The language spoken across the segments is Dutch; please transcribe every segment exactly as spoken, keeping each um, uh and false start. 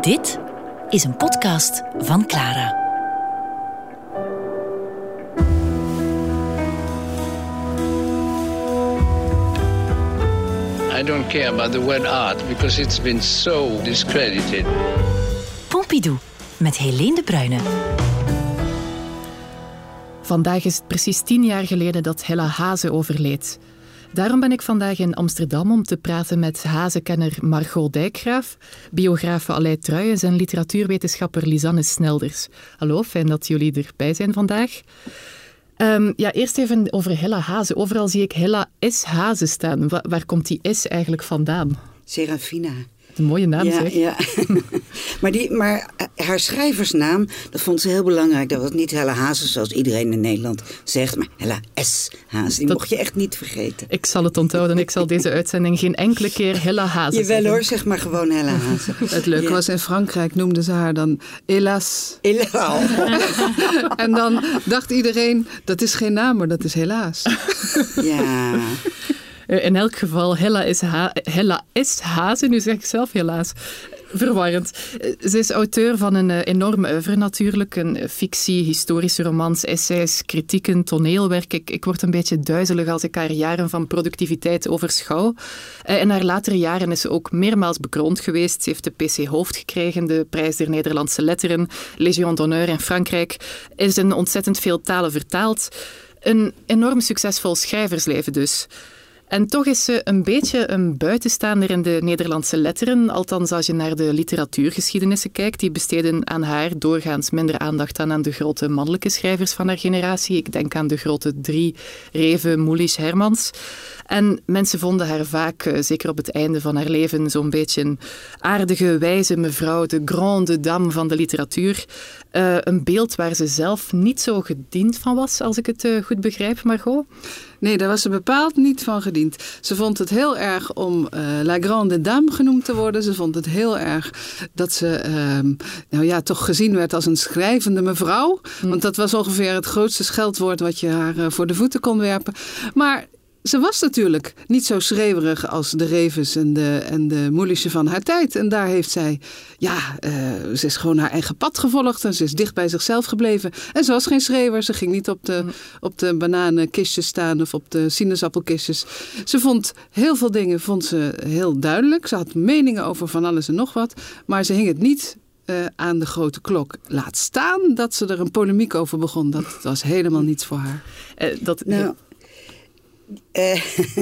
Dit is een podcast van Clara. I don't care about the word art because it's been so discredited. Pompidou met Helene de Bruyne. Vandaag is het precies tien jaar geleden dat Hella Haaze overleed. Daarom ben ik vandaag in Amsterdam om te praten met Haaze-kenner Margot Dijkgraaf, biografe Aleid Truijens en literatuurwetenschapper Lisanne Snelders. Hallo, fijn dat jullie erbij zijn vandaag. Um, ja, eerst even over Hella Haaze. Overal zie ik Hella S. Haaze staan. Wa- waar komt die S eigenlijk vandaan? Serafina. Een mooie naam, ja, zeg. Ja. maar, die, maar haar schrijversnaam, dat vond ze heel belangrijk. Dat was niet Hella Haaze zoals iedereen in Nederland zegt, maar Hella S. Haaze. Die dat mocht je echt niet vergeten. Ik zal het onthouden. Ik zal deze uitzending geen enkele keer Hella Haaze Jawel zeggen. hoor, zeg maar gewoon Hella Haaze. Het leuke ja. was, in Frankrijk noemden ze haar dan Hélas. Hélas. En dan dacht iedereen, dat is geen naam, maar dat is helaas. Ja... In elk geval, Hella is, ha- Hella is Haaze, nu zeg ik zelf helaas. Verwarrend. Ze is auteur van een enorme oeuvre natuurlijk. Een fictie, historische romans, essays, kritieken, toneelwerk. Ik, ik word een beetje duizelig als ik haar jaren van productiviteit overschouw. In haar latere jaren is ze ook meermaals bekroond geweest. Ze heeft de P C Hoofd gekregen, de Prijs der Nederlandse Letteren, Légion d'honneur in Frankrijk. Is in ontzettend veel talen vertaald. Een enorm succesvol schrijversleven dus. En toch is ze een beetje een buitenstaander in de Nederlandse letteren, althans als je naar de literatuurgeschiedenissen kijkt. Die besteden aan haar doorgaans minder aandacht dan aan de grote mannelijke schrijvers van haar generatie. Ik denk aan de grote drie, Reeve, Moelisch, Hermans. En mensen vonden haar vaak, zeker op het einde van haar leven, zo'n beetje een aardige, wijze mevrouw, de grande dame van de literatuur. Uh, een beeld waar ze zelf niet zo gediend van was, als ik het uh, goed begrijp, Margot. Nee, daar was ze bepaald niet van gediend. Ze vond het heel erg om uh, la grande dame genoemd te worden. Ze vond het heel erg dat ze uh, nou ja, toch gezien werd als een schrijvende mevrouw. Mm. Want dat was ongeveer het grootste scheldwoord wat je haar uh, voor de voeten kon werpen. Maar... ze was natuurlijk niet zo schreeuwerig als de Reves en de, en de Moelische van haar tijd. En daar heeft zij, ja, uh, ze is gewoon haar eigen pad gevolgd. En ze is dicht bij zichzelf gebleven. En ze was geen schreeuwer. Ze ging niet op de, op de bananenkistjes staan of op de sinaasappelkistjes. Ze vond heel veel dingen vond ze heel duidelijk. Ze had meningen over van alles en nog wat. Maar ze hing het niet uh, aan de grote klok. Laat staan dat ze er een polemiek over begon. Dat was helemaal niets voor haar. Uh, dat... Nou. Uh,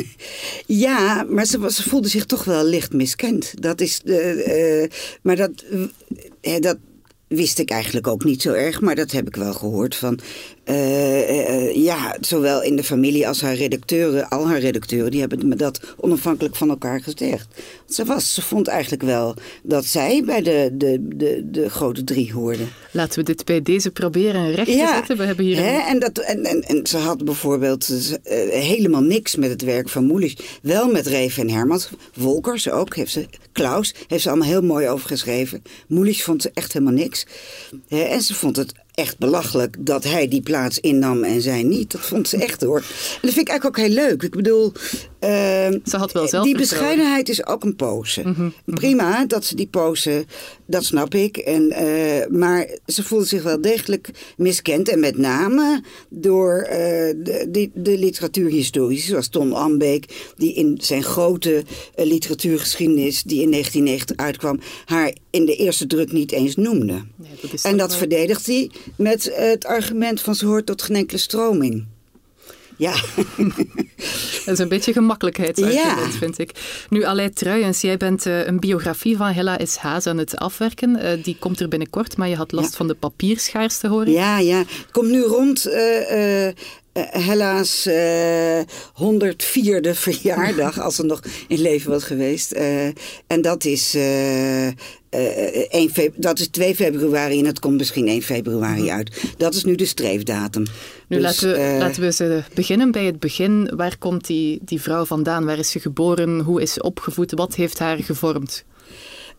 ja, maar ze, ze voelde zich toch wel licht miskend. Dat is de, uh, maar dat, uh, dat wist ik eigenlijk ook niet zo erg, maar dat heb ik wel gehoord van. Uh, uh, ja, zowel in de familie als haar redacteuren, al haar redacteuren, die hebben me dat onafhankelijk van elkaar gezegd. Ze, was, ze vond eigenlijk wel dat zij bij de, de, de, de grote drie hoorde. Laten we dit bij deze proberen recht te ja, zetten. We hebben hier een... hè, en, dat, en, en, en ze had bijvoorbeeld uh, helemaal niks met het werk van Moelisch. Wel met Reeve en Hermans. Wolkers ook, heeft ze, Klaus, heeft ze allemaal heel mooi over geschreven. Moelisch vond ze echt helemaal niks. Hè, en ze vond het echt belachelijk dat hij die plaats innam en zij niet. Dat vond ze echt hoor. En dat vind ik eigenlijk ook heel leuk. Ik bedoel, uh, ze had wel zelf die bescheidenheid is ook een pose. Mm-hmm, Prima dat ze die pose, dat snap ik. En, uh, maar ze voelde zich wel degelijk miskend. En met name door uh, de, de, de literatuurhistorici, zoals Ton Ambeek, die in zijn grote uh, literatuurgeschiedenis, die in negentien negentig uitkwam, haar in de eerste druk niet eens noemde. Nee, dat en dat wel... verdedigt hij met uh, het argument van ze hoort tot geen enkele stroming. Ja. Dat is een beetje gemakkelijkheidsargument, ja. vind ik. Nu, Aleid Truijens, jij bent uh, een biografie van Hella S. Haaze aan het afwerken. Uh, die komt er binnenkort, maar je had last ja. van de papierschaarste, hoor ik. Ja, ja. Het komt nu rond... Uh, uh, Uh, Hella's uh, honderdvierde verjaardag, als ze nog in leven was geweest. Uh, en dat is, uh, uh, één februari, dat is twee februari en het komt misschien één februari uit. Dat is nu de streefdatum. Nu dus, laten, we, uh, laten we eens beginnen bij het begin. Waar komt die, die vrouw vandaan? Waar is ze geboren? Hoe is ze opgevoed? Wat heeft haar gevormd?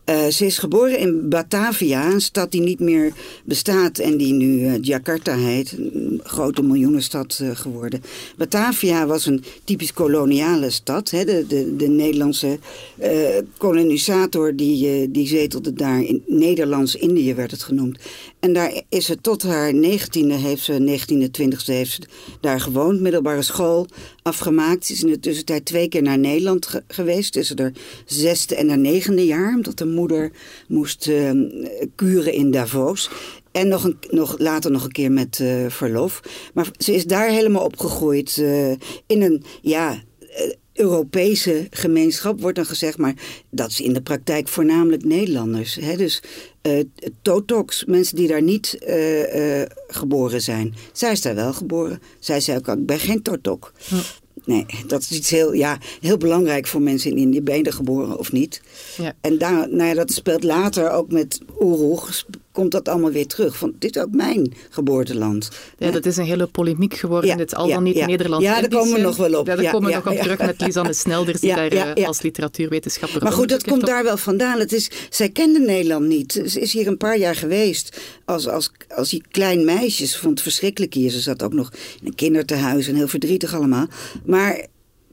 Uh, ze is geboren in Batavia, een stad die niet meer bestaat en die nu uh, Jakarta heet. Een grote miljoenenstad uh, geworden. Batavia was een typisch koloniale stad. Hè? De, de, de Nederlandse uh, kolonisator die, uh, die zetelde daar. In Nederlands-Indië werd het genoemd. En daar is ze tot haar negentiende, heeft ze, negentiende, twintigste heeft ze daar gewoond. Middelbare school afgemaakt. Ze is in de tussentijd twee keer naar Nederland ge- geweest. Tussen haar zesde en haar negende jaar. Omdat de moeder moest uh, kuren in Davos. En nog een, nog, later nog een keer met uh, verlof. Maar ze is daar helemaal opgegroeid. Uh, in een, ja... Uh, Europese gemeenschap wordt dan gezegd, maar dat is in de praktijk voornamelijk Nederlanders. Hè? Dus uh, Totoks, mensen die daar niet uh, uh, geboren zijn. Zij is daar wel geboren. Zij zei ook, ik ben geen Totok. Hm. Nee, dat is iets heel, ja, heel belangrijk voor mensen in Indië. Ben je er geboren of niet? Ja. En daar, nou ja, dat speelt later ook met Oeroeg. Komt dat allemaal weer terug. Van, dit is ook mijn geboorteland. Ja, dat is een hele polemiek geworden. Ja, het al dan niet ja, Nederlands. Ja, daar komen we nog wel op. Ja, daar ja, komen we ja, nog op ja, terug met Lisanne Snelders, die ja, daar ja, ja. als literatuurwetenschapper... Maar goed, dat komt op. daar wel vandaan. Het is, zij kende Nederland niet. Ze is hier een paar jaar geweest als, als, als klein meisje. Ze vond het verschrikkelijk hier. Ze zat ook nog in een kindertehuis en heel verdrietig allemaal. Maar...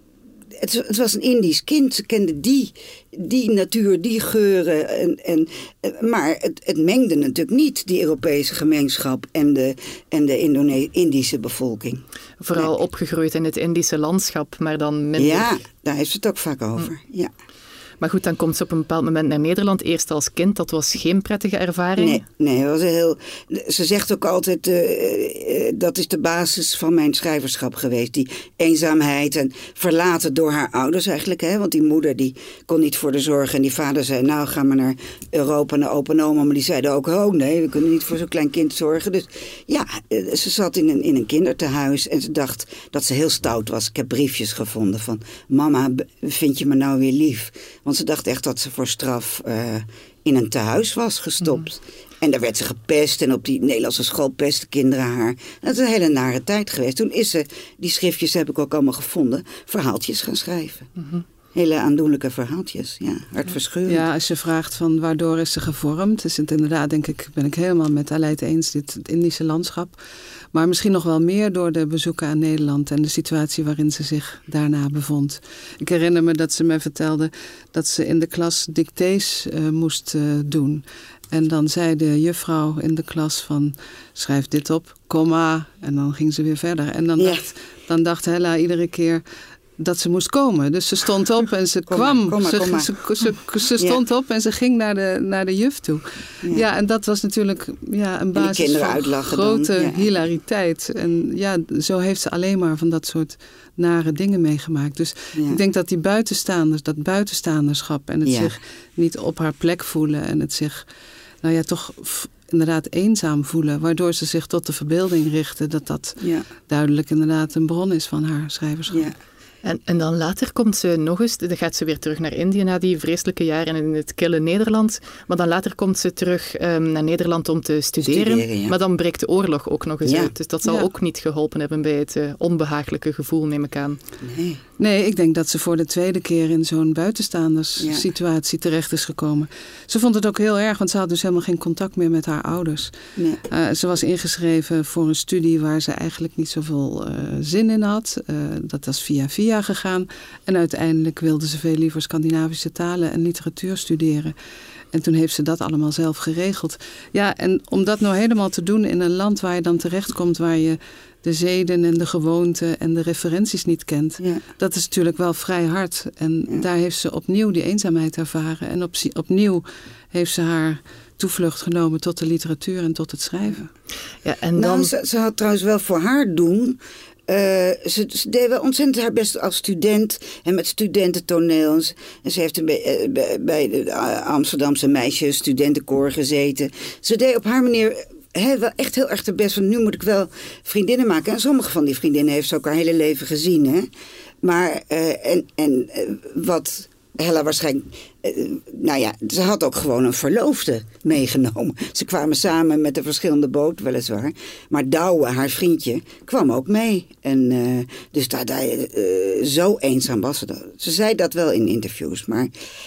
Het, het was een Indisch kind. Ze kende die, die natuur, die geuren. En, en, maar het, het mengde natuurlijk niet, die Europese gemeenschap en de, en de Indone- Indische bevolking. Vooral nee. opgegroeid in het Indische landschap, maar dan minder... Ja, daar heeft ze het ook vaak over, hm. ja. Maar goed, dan komt ze op een bepaald moment naar Nederland. Eerst als kind, dat was geen prettige ervaring. Nee, nee was heel, ze zegt ook altijd, uh, uh, dat is de basis van mijn schrijverschap geweest. Die eenzaamheid en verlaten door haar ouders eigenlijk. Hè? Want die moeder die kon niet voor de zorgen. En die vader zei, nou ga maar naar Europa, naar opa en oma. Maar die zeiden ook, oh nee, we kunnen niet voor zo'n klein kind zorgen. Dus ja, uh, ze zat in een, in een kindertehuis. En ze dacht dat ze heel stout was. Ik heb briefjes gevonden van, mama, vind je me nou weer lief? Want ze dacht echt dat ze voor straf uh, in een tehuis was gestopt. Mm. En daar werd ze gepest en op die Nederlandse school pesten kinderen haar. Dat is een hele nare tijd geweest. Toen is ze, die schriftjes heb ik ook allemaal gevonden, verhaaltjes gaan schrijven. Mm-hmm. Hele aandoenlijke verhaaltjes, ja, hartverscheurend. Ja, als je vraagt van waardoor is ze gevormd, is het inderdaad, denk ik, ben ik helemaal met Aleid eens, dit het Indische landschap. Maar misschien nog wel meer door de bezoeken aan Nederland en de situatie waarin ze zich daarna bevond. Ik herinner me dat ze mij vertelde dat ze in de klas dictées uh, moest uh, doen. En dan zei de juffrouw in de klas van, schrijf dit op, komma, en dan ging ze weer verder. En dan, ja. dacht, dan dacht Hella iedere keer dat ze moest komen. Dus ze stond op en ze kom kwam. Maar, kom maar, ze, kom maar. Ze, ze, ze, ze stond ja. op en ze ging naar de, naar de juf toe. Ja. ja, en dat was natuurlijk ja, een basis van grote ja. hilariteit. En ja, zo heeft ze alleen maar van dat soort nare dingen meegemaakt. Dus ja. ik denk dat die buitenstaanders, dat buitenstaanderschap en het ja. zich niet op haar plek voelen en het zich, nou ja, toch f- inderdaad eenzaam voelen, waardoor ze zich tot de verbeelding richten, dat dat ja. duidelijk inderdaad een bron is van haar schrijverschap. Ja. En, en dan later komt ze nog eens, dan gaat ze weer terug naar Indië na die vreselijke jaren in het kille Nederland. Maar dan later komt ze terug um, naar Nederland om te studeren. studeren ja. Maar dan breekt de oorlog ook nog eens ja. uit. Dus dat zal ja. ook niet geholpen hebben bij het uh, onbehagelijke gevoel, neem ik aan. Nee. Nee, ik denk dat ze voor de tweede keer in zo'n buitenstaanderssituatie ja. terecht is gekomen. Ze vond het ook heel erg, want ze had dus helemaal geen contact meer met haar ouders. Nee. Uh, ze was ingeschreven voor een studie waar ze eigenlijk niet zoveel uh, zin in had. Uh, dat was via via gegaan. En uiteindelijk wilde ze veel liever Scandinavische talen en literatuur studeren. En toen heeft ze dat allemaal zelf geregeld. Ja, en om dat nou helemaal te doen in een land waar je dan terechtkomt, waar je de zeden en de gewoonten en de referenties niet kent. Ja. Dat is natuurlijk wel vrij hard. En ja. daar heeft ze opnieuw die eenzaamheid ervaren. En op, opnieuw heeft ze haar toevlucht genomen tot de literatuur en tot het schrijven. Ja, en dan... nou, ze, ze had trouwens wel voor haar doen... Uh, ze, ze deed wel ontzettend haar best als student en met studententoneel. En ze, en ze heeft een be, uh, bij, bij de Amsterdamse meisjes studentenkoor gezeten. Ze deed op haar manier he, wel echt heel erg de best. Want nu moet ik wel vriendinnen maken. En sommige van die vriendinnen heeft ze ook haar hele leven gezien. Hè? Maar uh, en, en uh, wat Hella waarschijnlijk... Uh, nou ja, ze had ook gewoon een verloofde meegenomen. Ze kwamen samen met een verschillende boot, weliswaar. Maar Douwe, haar vriendje, kwam ook mee. En uh, dus daar, daar uh, zo eenzaam was ze. Ze zei dat wel in interviews, maar...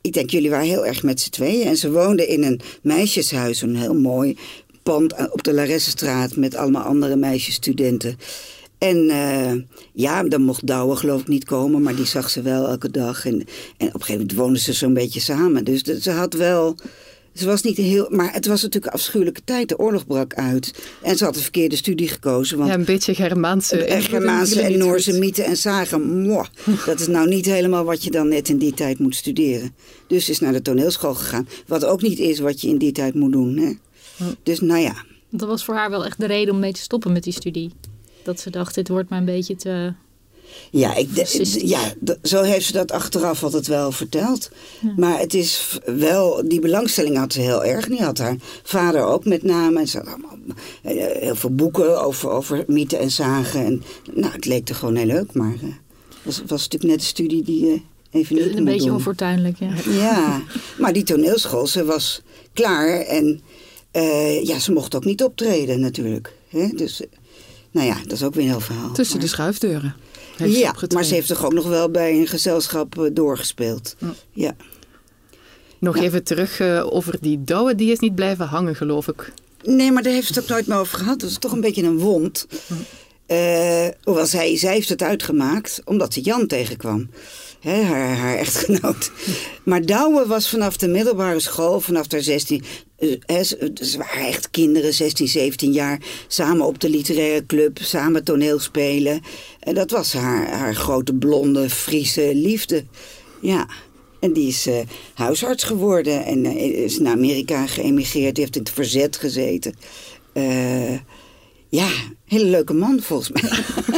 ik denk, jullie waren heel erg met z'n tweeën. En ze woonden in een meisjeshuis, een heel mooi pand op de Laressenstraat met allemaal andere meisjesstudenten. En uh, ja, dan mocht Douwe geloof ik niet komen, maar die zag ze wel elke dag. En, en op een gegeven moment woonden ze zo'n beetje samen. Dus de, ze had wel... Ze was niet heel... Maar het was natuurlijk een afschuwelijke tijd. De oorlog brak uit. En ze had de verkeerde studie gekozen. Want ja, een beetje Germaanse... En Germaanse en Noorse mythe en zagen. Mwah, dat is nou niet helemaal wat je dan net in die tijd moet studeren. Dus ze is naar de toneelschool gegaan. Wat ook niet is wat je in die tijd moet doen. Hè? Dus nou ja. Dat was voor haar wel echt de reden om mee te stoppen met die studie. Dat ze dacht, dit wordt maar een beetje te... Ja, ik de, ja d- zo heeft ze dat achteraf altijd wel verteld. Ja. Maar het is wel, die belangstelling had ze heel erg. Die had haar vader ook met name. En ze had allemaal heel veel boeken over, over mythen en zagen. En, nou, het leek er gewoon heel leuk. Maar het uh, was, was natuurlijk net een studie die je uh, even niet Een beetje doen. Onfortuinlijk, ja. Ja, maar die toneelschool, ze was klaar. En uh, ja, ze mocht ook niet optreden natuurlijk. Hè? Dus, nou ja, dat is ook weer een heel verhaal. Tussen maar... de schuifdeuren. Ja, maar ze heeft toch ook nog wel bij een gezelschap uh, doorgespeeld. Ja. ja. Nog ja. even terug uh, over die Douwe, die is niet blijven hangen, geloof ik. Nee, maar daar heeft ze het ook nooit meer over gehad. Dat is toch een beetje een wond. Uh, hoewel zij, zij heeft het uitgemaakt, omdat ze Jan tegenkwam. He, haar, haar echtgenoot. Maar Douwe was vanaf de middelbare school, vanaf haar zestien... Uh, he, ze, ze waren echt kinderen, zestien, zeventien jaar. Samen op de literaire club, samen toneel spelen. En dat was haar, haar grote blonde Friese liefde. Ja, en die is uh, huisarts geworden. En uh, is naar Amerika geëmigreerd. Die heeft in het verzet gezeten. Uh, Ja, hele leuke man volgens mij.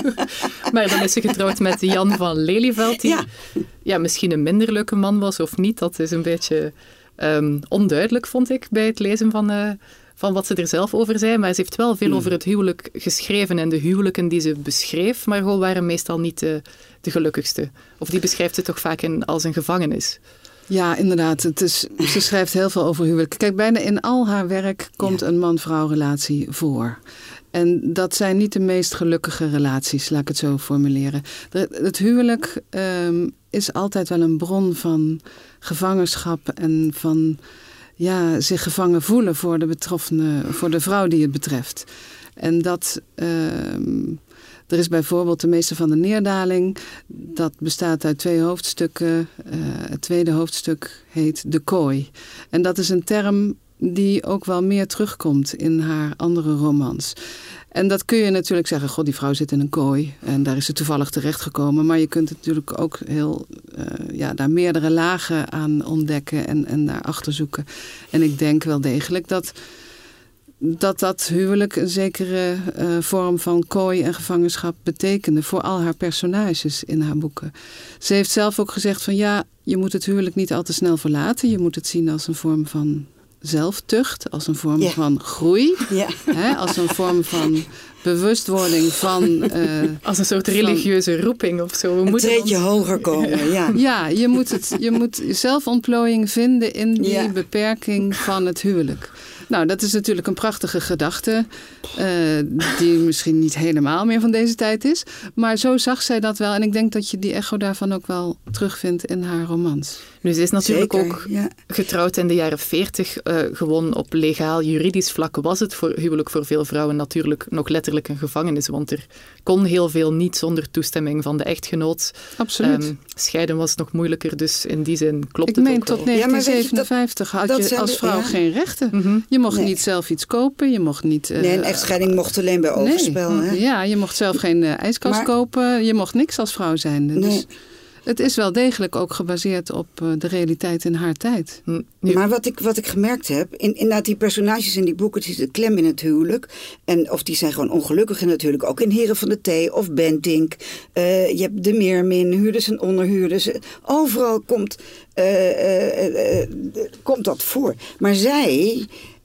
Maar dan is ze getrouwd met Jan van Lelyveld, die ja. Ja, misschien een minder leuke man was of niet. Dat is een beetje um, onduidelijk, vond ik, bij het lezen van, uh, van wat ze er zelf over zei. Maar ze heeft wel veel mm. over het huwelijk geschreven. En de huwelijken die ze beschreef, Margot, waren meestal niet de, de gelukkigste. Of die beschrijft ze toch vaak in, als een gevangenis. Ja, inderdaad. Het is, ze schrijft heel veel over huwelijk. Kijk, bijna in al haar werk komt ja. een man-vrouw relatie voor. En dat zijn niet de meest gelukkige relaties, laat ik het zo formuleren. Het huwelijk um, is altijd wel een bron van gevangenschap en van ja, zich gevangen voelen voor de betroffene, voor de vrouw die het betreft. En dat, um, er is bijvoorbeeld de Meester van de Neerdaling. Dat bestaat uit twee hoofdstukken. Uh, het tweede hoofdstuk heet De Kooi. En dat is een term die ook wel meer terugkomt in haar andere romans. En dat kun je natuurlijk zeggen, god, die vrouw zit in een kooi en daar is ze toevallig terechtgekomen. Maar je kunt natuurlijk ook heel, uh, ja, daar meerdere lagen aan ontdekken en, en naar achter zoeken. En ik denk wel degelijk dat dat, dat huwelijk een zekere uh, vorm van kooi en gevangenschap betekende voor al haar personages in haar boeken. Ze heeft zelf ook gezegd van ja, je moet het huwelijk niet al te snel verlaten. Je moet het zien als een vorm van zelftucht, als een vorm ja. van groei, ja. hè, als een vorm van bewustwording van... Uh, als een soort religieuze van, roeping of zo. We een treedje ons... hoger komen, ja. Ja, je moet, het, je moet zelfontplooiing vinden in die ja. beperking van het huwelijk. Nou, dat is natuurlijk een prachtige gedachte, uh, die misschien niet helemaal meer van deze tijd is. Maar zo zag zij dat wel. En ik denk dat je die echo daarvan ook wel terugvindt in haar romans. Nu, ze is natuurlijk Zeker, ook ja. getrouwd in de jaren veertig. Uh, gewoon op legaal, juridisch vlak was het voor huwelijk voor veel vrouwen natuurlijk nog letterlijk een gevangenis. Want er kon heel veel niet zonder toestemming van de echtgenoot. Absoluut. Um, scheiden was nog moeilijker, dus in die zin klopt ik het meen, ook tot wel. negentien zevenenvijftig ja, had je als vrouw ja. geen rechten. Mm-hmm. Je mocht nee. niet zelf iets kopen, je mocht niet... Uh, nee, een echtscheiding mocht alleen bij overspel. Nee. Hè? Ja, je mocht zelf geen uh, ijskast maar, kopen, je mocht niks als vrouw zijn. Dus nee. het is wel degelijk ook gebaseerd op uh, de realiteit in haar tijd. Nu. Maar wat ik, wat ik gemerkt heb, in, inderdaad die personages in die boeken, die zitten klem in het huwelijk. En, of die zijn gewoon ongelukkig in het huwelijk. Ook in Heren van de Thee of Bentink. Uh, je hebt de meermin, huurders en onderhuurders. Overal komt, uh, uh, uh, uh, komt dat voor. Maar zij...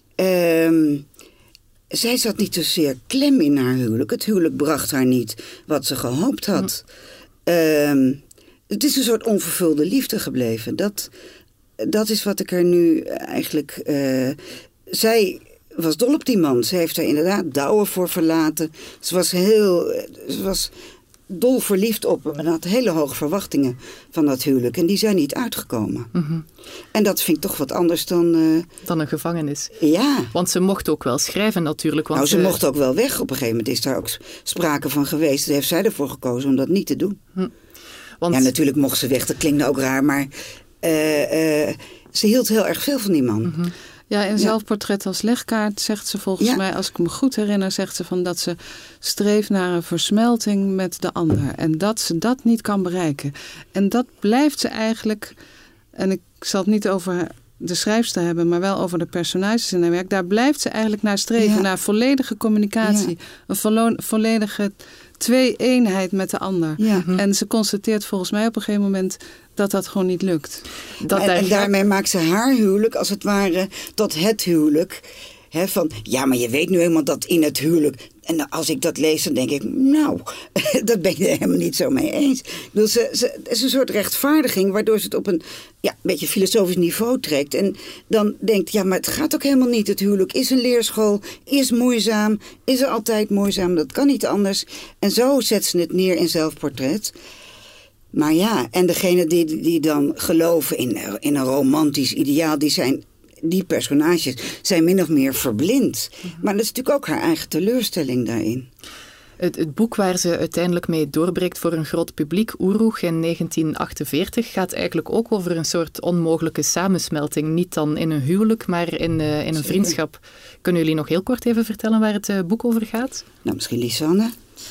Uh, zij zat niet zozeer klem in haar huwelijk. Het huwelijk bracht haar niet wat ze gehoopt had. Uh, het is een soort onvervulde liefde gebleven. Dat, dat is wat ik er nu eigenlijk... Uh, zij was dol op die man. Ze heeft er inderdaad Douwe voor verlaten. Ze was heel... Ze was dol verliefd op hem en had hele hoge verwachtingen van dat huwelijk. En die zijn niet uitgekomen. Mm-hmm. En dat vind ik toch wat anders dan... Uh, dan een gevangenis. Ja. Want ze mocht ook wel schrijven natuurlijk. Want nou, ze uh, mocht ook wel weg. Op een gegeven moment is daar ook sprake van geweest. Daar heeft zij ervoor gekozen om dat niet te doen. Hm. Want... Ja, natuurlijk mocht ze weg. Dat klinkt ook raar, maar uh, uh, ze hield heel erg veel van die man. Mm-hmm. Ja, in Zelfportret als legkaart zegt ze volgens ja. mij, als ik me goed herinner, zegt ze van dat ze streeft naar een versmelting met de ander. En dat ze dat niet kan bereiken. En dat blijft ze eigenlijk, en ik zal het niet over de schrijfster hebben, maar wel over de personages in haar werk. Daar blijft ze eigenlijk naar streven, ja. naar volledige communicatie. Ja. Een vo- volledige twee-eenheid met de ander. Ja. En ze constateert volgens mij op een gegeven moment dat dat gewoon niet lukt. Dat en, en daarmee maakt ze haar huwelijk als het ware tot het huwelijk. He, van, ja, maar je weet nu helemaal dat in het huwelijk... En als ik dat lees, dan denk ik, nou, dat ben je er helemaal niet zo mee eens. Dus ze, ze, het is een soort rechtvaardiging, waardoor ze het op een ja, beetje filosofisch niveau trekt. En dan denkt, ja, maar het gaat ook helemaal niet. Het huwelijk is een leerschool, is moeizaam, is er altijd moeizaam. Dat kan niet anders. En zo zet ze het neer in Zelfportret. Maar ja, en degenen die, die dan geloven in, in een romantisch ideaal, die zijn... Die personages zijn min of meer verblind. Mm-hmm. Maar dat is natuurlijk ook haar eigen teleurstelling daarin. Het, het boek waar ze uiteindelijk mee doorbreekt voor een groot publiek, Oeroeg in negentien achtenveertig, gaat eigenlijk ook over een soort onmogelijke samensmelting. Niet dan in een huwelijk, maar in, uh, in een vriendschap. Kunnen jullie nog heel kort even vertellen waar het uh, boek over gaat? Nou, misschien Lisanne.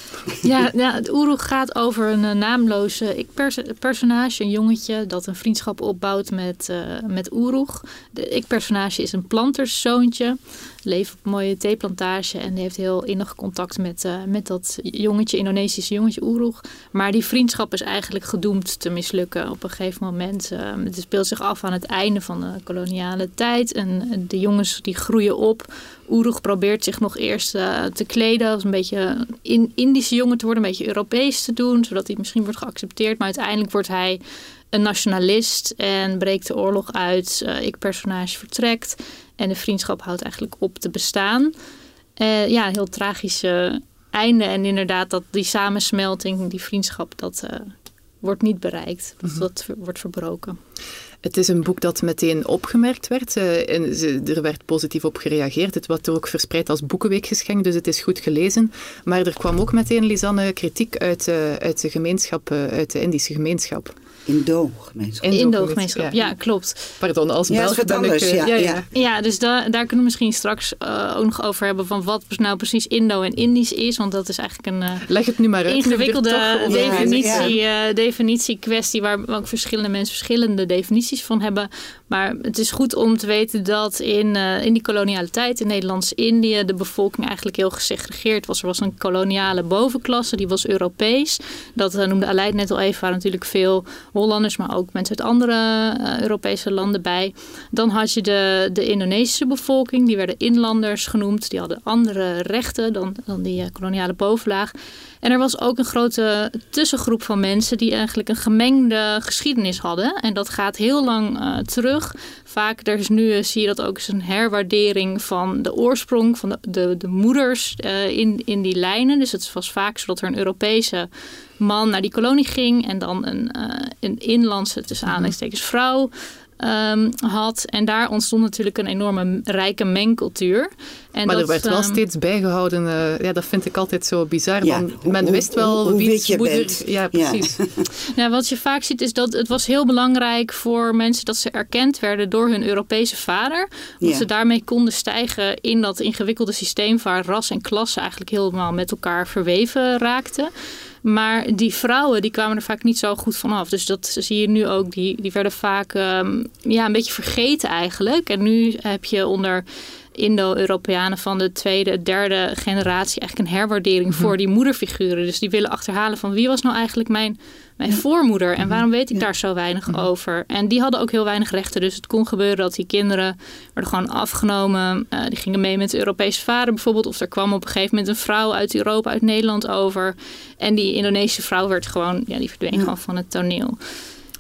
Ja, ja, het Oeroeg gaat over een uh, naamloze ik-pers- personage, een jongetje dat een vriendschap opbouwt met, uh, met Oeroeg. De ik-personage is een planterszoontje, leeft op een mooie theeplantage en heeft heel innig contact met, uh, met dat jongetje, Indonesische jongetje Oeroeg. Maar die vriendschap is eigenlijk gedoemd te mislukken op een gegeven moment. Uh, het speelt zich af aan het einde van de koloniale tijd en de jongens die groeien op. Oeroeg probeert zich nog eerst uh, te kleden als een beetje in, Indische jongen te worden, een beetje Europees te doen, zodat hij misschien wordt geaccepteerd. Maar uiteindelijk wordt hij een nationalist en breekt de oorlog uit. Uh, ik-personage vertrekt en de vriendschap houdt eigenlijk op te bestaan. Uh, ja, een heel tragisch uh, einde. En inderdaad, dat die samensmelting, die vriendschap, dat uh, wordt niet bereikt. Dat, mm-hmm. dat wordt verbroken. Het is een boek dat meteen opgemerkt werd. Uh, en ze, er werd positief op gereageerd. Het werd ook verspreid als boekenweekgeschenk, dus het is goed gelezen. Maar er kwam ook meteen, Lisanne, kritiek uit, uh, uit de gemeenschap, uh, uit de Indische gemeenschap. Indo-gemeenschap. Indo-gemeenschap, ja. ja, klopt. Pardon, als ja, Belg ben anders, ik... Uh, ja, ja, ja. ja. ja, dus da- daar kunnen we misschien straks uh, ook nog over hebben van wat nou precies Indo en Indisch is. Want dat is eigenlijk een uh, Leg het nu maar uit, ingewikkelde toch, definitie, ja. uh, definitiekwestie waar ook verschillende mensen verschillende definities van hebben. Maar het is goed om te weten dat in, uh, in die koloniale tijd in Nederlands-Indië de bevolking eigenlijk heel gesegregeerd was. Er was een koloniale bovenklasse, die was Europees. Dat uh, noemde Aleid net al even, waren natuurlijk veel Hollanders, maar ook mensen uit andere uh, Europese landen bij. Dan had je de, de Indonesische bevolking, die werden inlanders genoemd. Die hadden andere rechten dan, dan die uh, koloniale bovenlaag. En er was ook een grote tussengroep van mensen die eigenlijk een gemengde geschiedenis hadden. En dat gaat heel lang uh, terug. Vaak, er is nu, uh, zie je dat ook eens een herwaardering van de oorsprong van de, de, de moeders uh, in, in die lijnen. Dus het was vaak zo dat er een Europese man naar die kolonie ging en dan een, uh, een inlandse, tussen aanhalingstekens, vrouw Um, had. En daar ontstond natuurlijk een enorme rijke mengcultuur. En maar dat, er werd wel um, steeds bijgehouden. Uh, ja, dat vind ik altijd zo bizar. Ja, want men hoe, wist wel hoe, wie je moeder... bent. Ja, precies. Ja. Nou, wat je vaak ziet is dat het was heel belangrijk voor mensen dat ze erkend werden door hun Europese vader. Want ja. ze daarmee konden stijgen in dat ingewikkelde systeem waar ras en klasse eigenlijk helemaal met elkaar verweven raakten. Maar die vrouwen, die kwamen er vaak niet zo goed vanaf. Dus dat zie je nu ook. Die, die werden vaak um, ja, een beetje vergeten eigenlijk. En nu heb je onder Indo-Europeanen van de tweede, derde generatie eigenlijk een herwaardering mm-hmm. voor die moederfiguren. Dus die willen achterhalen van wie was nou eigenlijk mijn, mijn ja. voormoeder en waarom weet ik ja. daar zo weinig mm-hmm. over. En die hadden ook heel weinig rechten. Dus het kon gebeuren dat die kinderen werden gewoon afgenomen. Uh, die gingen mee met de Europese vader bijvoorbeeld. Of er kwam op een gegeven moment een vrouw uit Europa, uit Nederland over. En die Indonesische vrouw werd gewoon, ja, die verdween ja. gewoon van het toneel.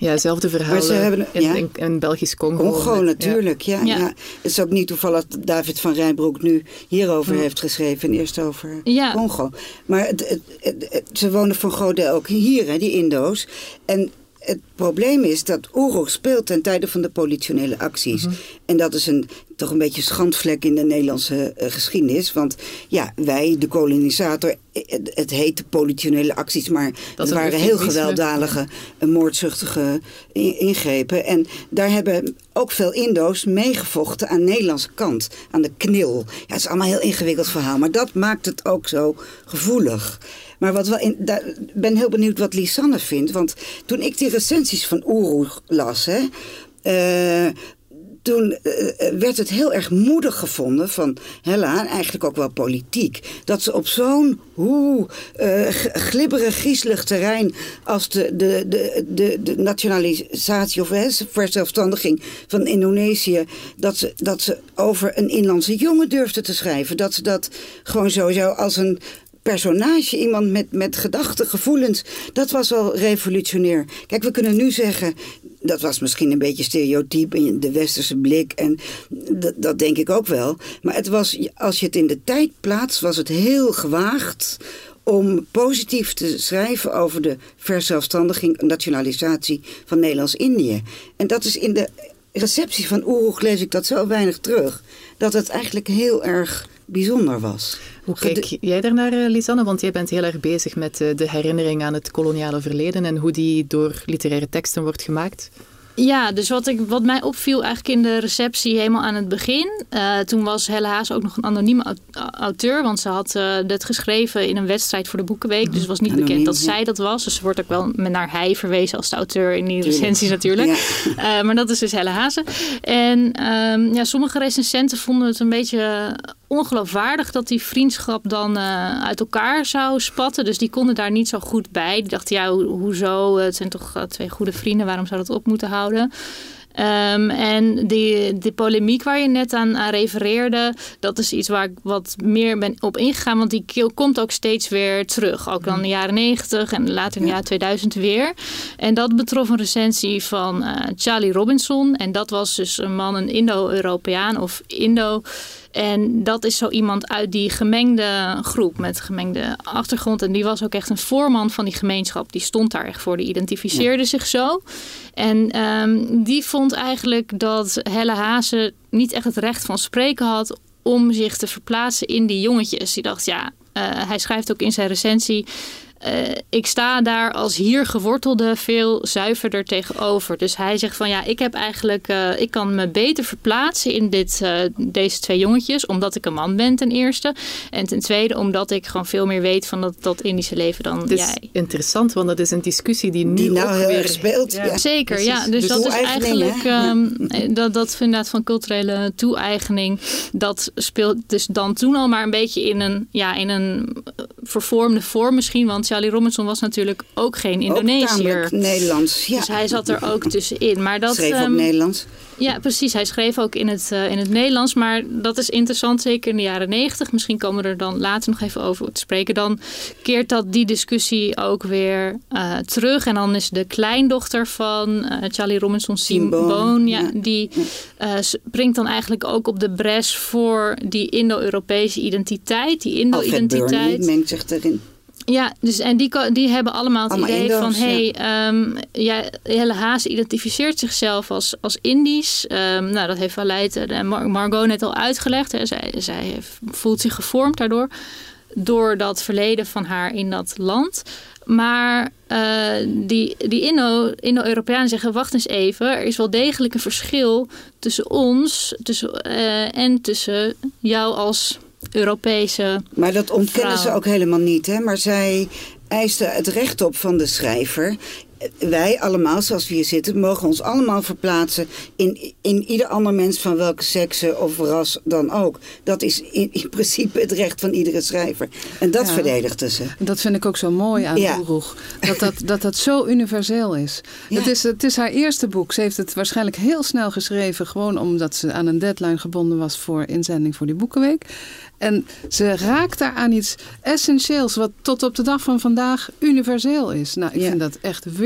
Ja, hetzelfde verhaal hebben, in, ja. in, in Belgisch Congo. Congo met, natuurlijk, ja. Ja, Ja. ja. Het is ook niet toevallig dat David van Rijnbroek nu hierover hm. heeft geschreven en eerst over Ja. Congo. Maar het, het, het, het, ze wonen voor een groot deel ook hier, hè, die Indo's. En het probleem is dat oorlog speelt ten tijde van de politionele acties. Mm-hmm. En dat is een, toch een beetje schandvlek in de Nederlandse uh, geschiedenis. Want ja, wij, de kolonisator, het, het heette politionele acties, maar dat het waren heel gewelddadige, uh, moordzuchtige in, ingrepen. En daar hebben ook veel Indo's meegevochten aan de Nederlandse kant, aan de knil. Ja, het is allemaal een heel ingewikkeld verhaal, maar dat maakt het ook zo gevoelig. Maar wat wel in, daar, ben heel benieuwd wat Lisanne vindt. Want toen ik die recensies van Oeroeg las, hè, uh, toen uh, werd het heel erg moedig gevonden van Hella, en eigenlijk ook wel politiek, dat ze op zo'n hoe uh, glibberig, griezelig terrein als de, de, de, de, de nationalisatie of hè, verzelfstandiging van Indonesië, dat ze, dat ze over een inlandse jongen durfde te schrijven. Dat ze dat gewoon sowieso als een personage, iemand met, met gedachten, gevoelens, dat was wel revolutionair. Kijk, we kunnen nu zeggen, dat was misschien een beetje stereotyp in de westerse blik en d- dat denk ik ook wel. Maar het was, als je het in de tijd plaatst, was het heel gewaagd om positief te schrijven over de verzelfstandiging, nationalisatie van Nederlands-Indië. En dat is in de receptie van Oeroeg lees ik dat zo weinig terug, dat het eigenlijk heel erg bijzonder was. Hoe kijk jij daarnaar, Lisanne? Want jij bent heel erg bezig met de herinnering aan het koloniale verleden en hoe die door literaire teksten wordt gemaakt. Ja, dus wat, ik, wat mij opviel eigenlijk in de receptie helemaal aan het begin. Uh, toen was Helle Haase ook nog een anonieme auteur. Want ze had uh, dat geschreven in een wedstrijd voor de Boekenweek. Dus het was niet Anoniem, bekend dat ja. zij dat was. Dus ze wordt ook wel naar hij verwezen als de auteur in die recensies natuurlijk. Ja. Uh, maar dat is dus Helle Haase. En um, ja, sommige recensenten vonden het een beetje ongeloofwaardig dat die vriendschap dan uh, uit elkaar zou spatten. Dus die konden daar niet zo goed bij. Die dachten, ja, ho- hoezo? Het zijn toch uh, twee goede vrienden. Waarom zou dat op moeten houden? Um, en die, die polemiek waar je net aan, aan refereerde, dat is iets waar ik wat meer ben op ingegaan. Want die komt ook steeds weer terug. Ook dan in de jaren negentig en later in de jaren tweeduizend weer. En dat betrof een recensie van uh, Charlie Robinson. En dat was dus een man, een Indo-Europeaan of Indo. En dat is zo iemand uit die gemengde groep met gemengde achtergrond. En die was ook echt een voorman van die gemeenschap. Die stond daar echt voor, die identificeerde ja. zich zo. En um, die vond eigenlijk dat Helle Haase niet echt het recht van spreken had om zich te verplaatsen in die jongetjes. Die dacht, ja, uh, hij schrijft ook in zijn recensie, Uh, ik sta daar als hier gewortelde veel zuiverder tegenover. Dus hij zegt van ja, ik heb eigenlijk, uh, ik kan me beter verplaatsen in dit, uh, deze twee jongetjes, omdat ik een man ben ten eerste. En ten tweede, omdat ik gewoon veel meer weet van dat, dat Indische leven dan jij. Het is interessant, want dat is een discussie die nu die nou ook heel weer erg speelt. Ja. Ja. Zeker, Precies. ja. Dus, dus dat is eigenlijk, um, ja. dat, dat inderdaad van culturele toe-eigening, dat speelt dus dan toen al maar een beetje in een, ja, in een vervormde vorm misschien, want Charlie Robinson was natuurlijk ook geen Indonesiër. Ook Nederlands, ja. Dus hij zat er ook tussenin. Maar dat, schreef ook um, Nederlands. Ja, precies. Hij schreef ook in het, uh, in het Nederlands. Maar dat is interessant, zeker in de jaren negentig. Misschien komen we er dan later nog even over te spreken. Dan keert dat die discussie ook weer uh, terug. En dan is de kleindochter van uh, Charlie Robinson, Simone, ja, ja. die uh, springt dan eigenlijk ook op de bres voor die Indo-Europese identiteit. Die Indo-identiteit. Alfred Burney mengt zich erin. Ja, dus en die, die hebben allemaal het allemaal idee Indo's, van, hé, ja. hey, um, ja, Helle Haase identificeert zichzelf als, als Indisch. Um, nou, dat heeft Aleid en Mar- Margot net al uitgelegd. Hè. Zij, zij voelt zich gevormd daardoor, door dat verleden van haar in dat land. Maar uh, die, die Indo, Indo-Europeanen zeggen, wacht eens even, er is wel degelijk een verschil tussen ons tussen, uh, en tussen jou als Europese Maar dat ontkennen vrouw. ze ook helemaal niet. Hè? Maar zij eisten het recht op van de schrijver. Wij allemaal, zoals we hier zitten, mogen ons allemaal verplaatsen in, in ieder ander mens van welke sekse of ras dan ook. Dat is in, in principe het recht van iedere schrijver. En dat ja. verdedigden ze. Dat vind ik ook zo mooi aan ja. Oeroeg. Dat dat, dat dat zo universeel is. Ja. Het is. Het is haar eerste boek. Ze heeft het waarschijnlijk heel snel geschreven. Gewoon omdat ze aan een deadline gebonden was voor inzending voor die Boekenweek. En ze raakt daar aan iets essentieels wat tot op de dag van vandaag universeel is. Nou, ik ja. vind dat echt weergeloos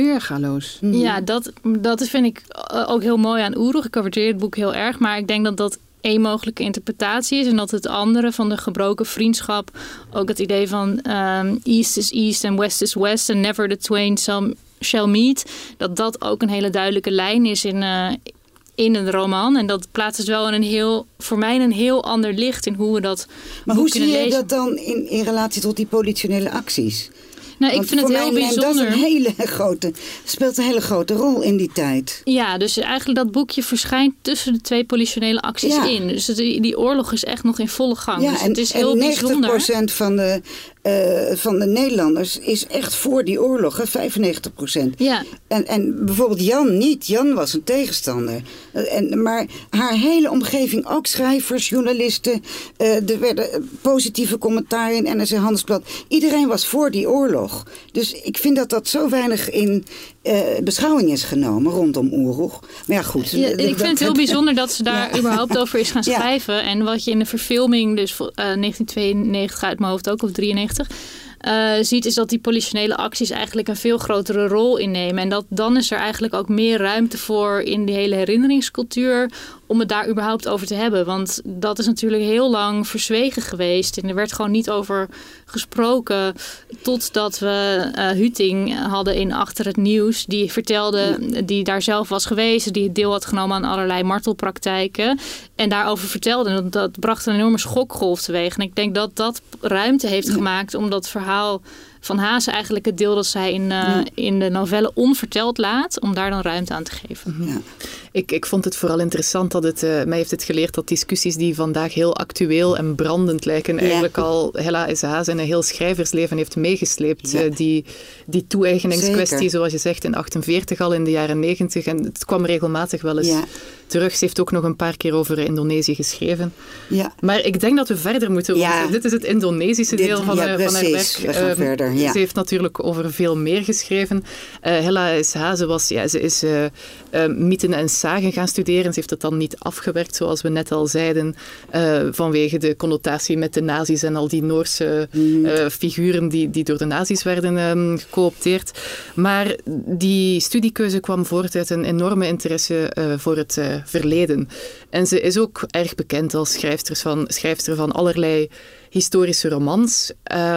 weergaloos. Mm-hmm. Ja, dat, dat vind ik ook heel mooi aan Oeroeg. Ik waardeer het boek heel erg, maar ik denk dat dat één mogelijke interpretatie is. En dat het andere van de gebroken vriendschap, ook het idee van um, East is East en West is West and never the twain shall meet, dat dat ook een hele duidelijke lijn is in, uh, in een roman. En dat plaatst dus wel in een heel, voor mij een heel ander licht in hoe we dat Maar boek hoe zie je lezen. dat dan in, in relatie tot die politionele acties? Nou, ik Want vind het voor heel mij, bijzonder. Dat is een hele grote, speelt een hele grote rol in die tijd. Ja, dus eigenlijk dat boekje verschijnt tussen de twee politionele acties ja. in. Dus die, die oorlog is echt nog in volle gang. Ja, dus en, het is heel en negentig bijzonder. procent van de, uh, van de Nederlanders is echt voor die oorlog, hè? vijfennegentig procent. Ja. En, en bijvoorbeeld Jan niet. Jan was een tegenstander. En, maar haar hele omgeving, ook schrijvers, journalisten, uh, er werden positieve commentaren in N R C Handelsblad. Iedereen was voor die oorlog. Dus ik vind dat dat zo weinig in uh, beschouwing is genomen rondom Oeroeg. Maar ja, goed. Ja, ik vind het heel bijzonder dat ze daar ja. überhaupt over is gaan Ja. schrijven. En wat je in de verfilming, dus uh, negentien tweeënnegentig uit mijn hoofd ook, of drieënnegentig... Uh, ziet is dat die politionele acties eigenlijk een veel grotere rol innemen. En dat, dan is er eigenlijk ook meer ruimte voor in die hele herinneringscultuur om het daar überhaupt over te hebben. Want dat is natuurlijk heel lang verzwegen geweest. En er werd gewoon niet over gesproken totdat we uh, Huting hadden in Achter het Nieuws. Die vertelde, die daar zelf was geweest, die deel had genomen aan allerlei martelpraktijken. En daarover vertelde. Dat, dat bracht een enorme schokgolf teweeg. En ik denk dat dat ruimte heeft gemaakt om dat verhaal van Haase, eigenlijk het deel dat zij in, uh, ja. in de novelle onverteld laat, om daar dan ruimte aan te geven. Ja. Ik, ik vond het vooral interessant dat het, uh, mij heeft het geleerd dat discussies die vandaag heel actueel en brandend lijken, ja. eigenlijk al Hella Haase in een heel schrijversleven heeft meegesleept. Ja. Uh, die, die toe-eigeningskwestie, Zeker. Zoals je zegt, in achtenveertig al, in de jaren negentig. En het kwam regelmatig wel eens ja. terug. Ze heeft ook nog een paar keer over Indonesië geschreven. Ja. Maar ik denk dat we verder moeten. Ja. Want dit is het Indonesische dit, deel van, ja, uh, van haar werk. We gaan um, verder. Ja. Ze heeft natuurlijk over veel meer geschreven. Uh, Hella Haase was, ja, ze is uh, uh, mythen en sagen gaan studeren. Ze heeft het dan niet afgewerkt, zoals we net al zeiden, uh, vanwege de connotatie met de nazi's en al die Noorse mm. uh, figuren die, die door de nazi's werden um, gecoopteerd. Maar die studiekeuze kwam voort uit een enorme interesse uh, voor het uh, verleden. En ze is ook erg bekend als schrijfster van, schrijfster van allerlei historische romans.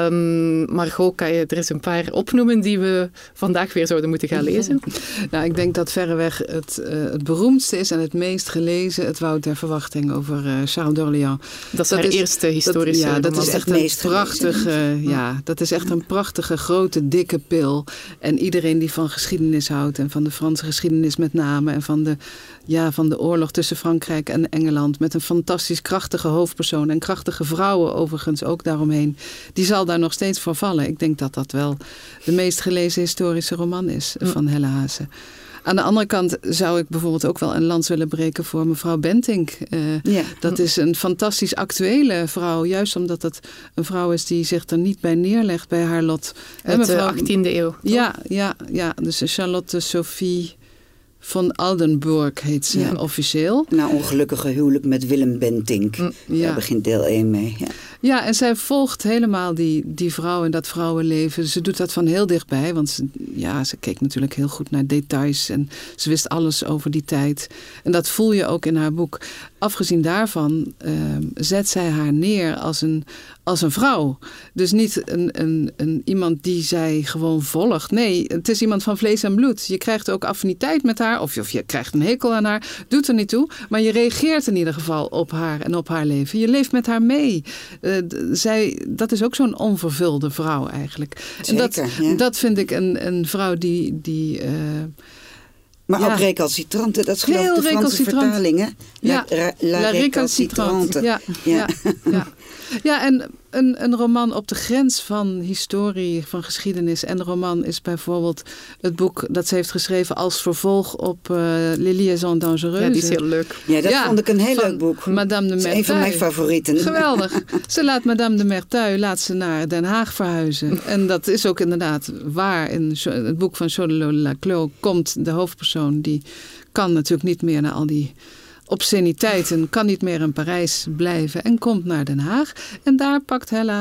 Um, Margot, kan je er eens een paar opnoemen die we vandaag weer zouden moeten gaan lezen? Nou, ik denk dat verreweg het, uh, het beroemdste is en het meest gelezen het Woud der Verwachting over uh, Charles d'Orléans. Dat is dat haar is, eerste historische dat, ja, roman. Dat is echt een prachtige, ja, dat is echt een prachtige, grote, dikke pil. En iedereen die van geschiedenis houdt en van de Franse geschiedenis met name en van de, ja, van de oorlog tussen Frankrijk en Engeland met een fantastisch krachtige hoofdpersoon en krachtige vrouwen overigens ook daaromheen, die zal daar nog steeds voor vallen. Ik denk dat dat wel de meest gelezen historische roman is van Hella Haase. Aan de andere kant zou ik bijvoorbeeld ook wel een lans willen breken voor mevrouw Bentinck. Uh, ja. Dat is een fantastisch actuele vrouw, juist omdat het een vrouw is die zich er niet bij neerlegt bij haar lot. Uit de achttiende eeuw. Ja, ja, ja, dus Charlotte Sophie van Aldenburg heet ze ja. officieel. Na ongelukkige huwelijk met Willem Bentinck. Mm, ja. Daar begint deel één mee. Ja. Ja, en zij volgt helemaal die, die vrouw en dat vrouwenleven. Ze doet dat van heel dichtbij, want ze, ja, ze keek natuurlijk heel goed naar details en ze wist alles over die tijd. En dat voel je ook in haar boek. Afgezien daarvan uh, zet zij haar neer als een, als een vrouw. Dus niet een, een, een, iemand die zij gewoon volgt. Nee, het is iemand van vlees en bloed. Je krijgt ook affiniteit met haar, of je, of je krijgt een hekel aan haar. Doet er niet toe, maar je reageert in ieder geval op haar en op haar leven. Je leeft met haar mee. Uh, zij, dat is ook zo'n onvervulde vrouw eigenlijk. Zeker, en dat, ja. dat vind ik een, een vrouw die... die uh, maar ja. ook recalcitrante, dat is geloof ik de Franse vertalingen. Ja, La, la, la, la recalcitrante. Ja, ja. ja. ja. ja en een, een roman op de grens van historie, van geschiedenis. En de roman is bijvoorbeeld het boek dat ze heeft geschreven als vervolg op uh, Les Liaisons Dangereuses. Ja, die is heel leuk. Ja, dat ja, vond ik een heel leuk boek. Madame de Merteuil. Een van mijn favorieten. Geweldig. Ze laat Madame de Merteuil laat ze naar Den Haag verhuizen. En dat is ook inderdaad waar. In het boek van Chodelot Laclos komt de hoofdpersoon, die kan natuurlijk niet meer naar al die obsceniteiten, kan niet meer in Parijs blijven en komt naar Den Haag. En daar pakt Hella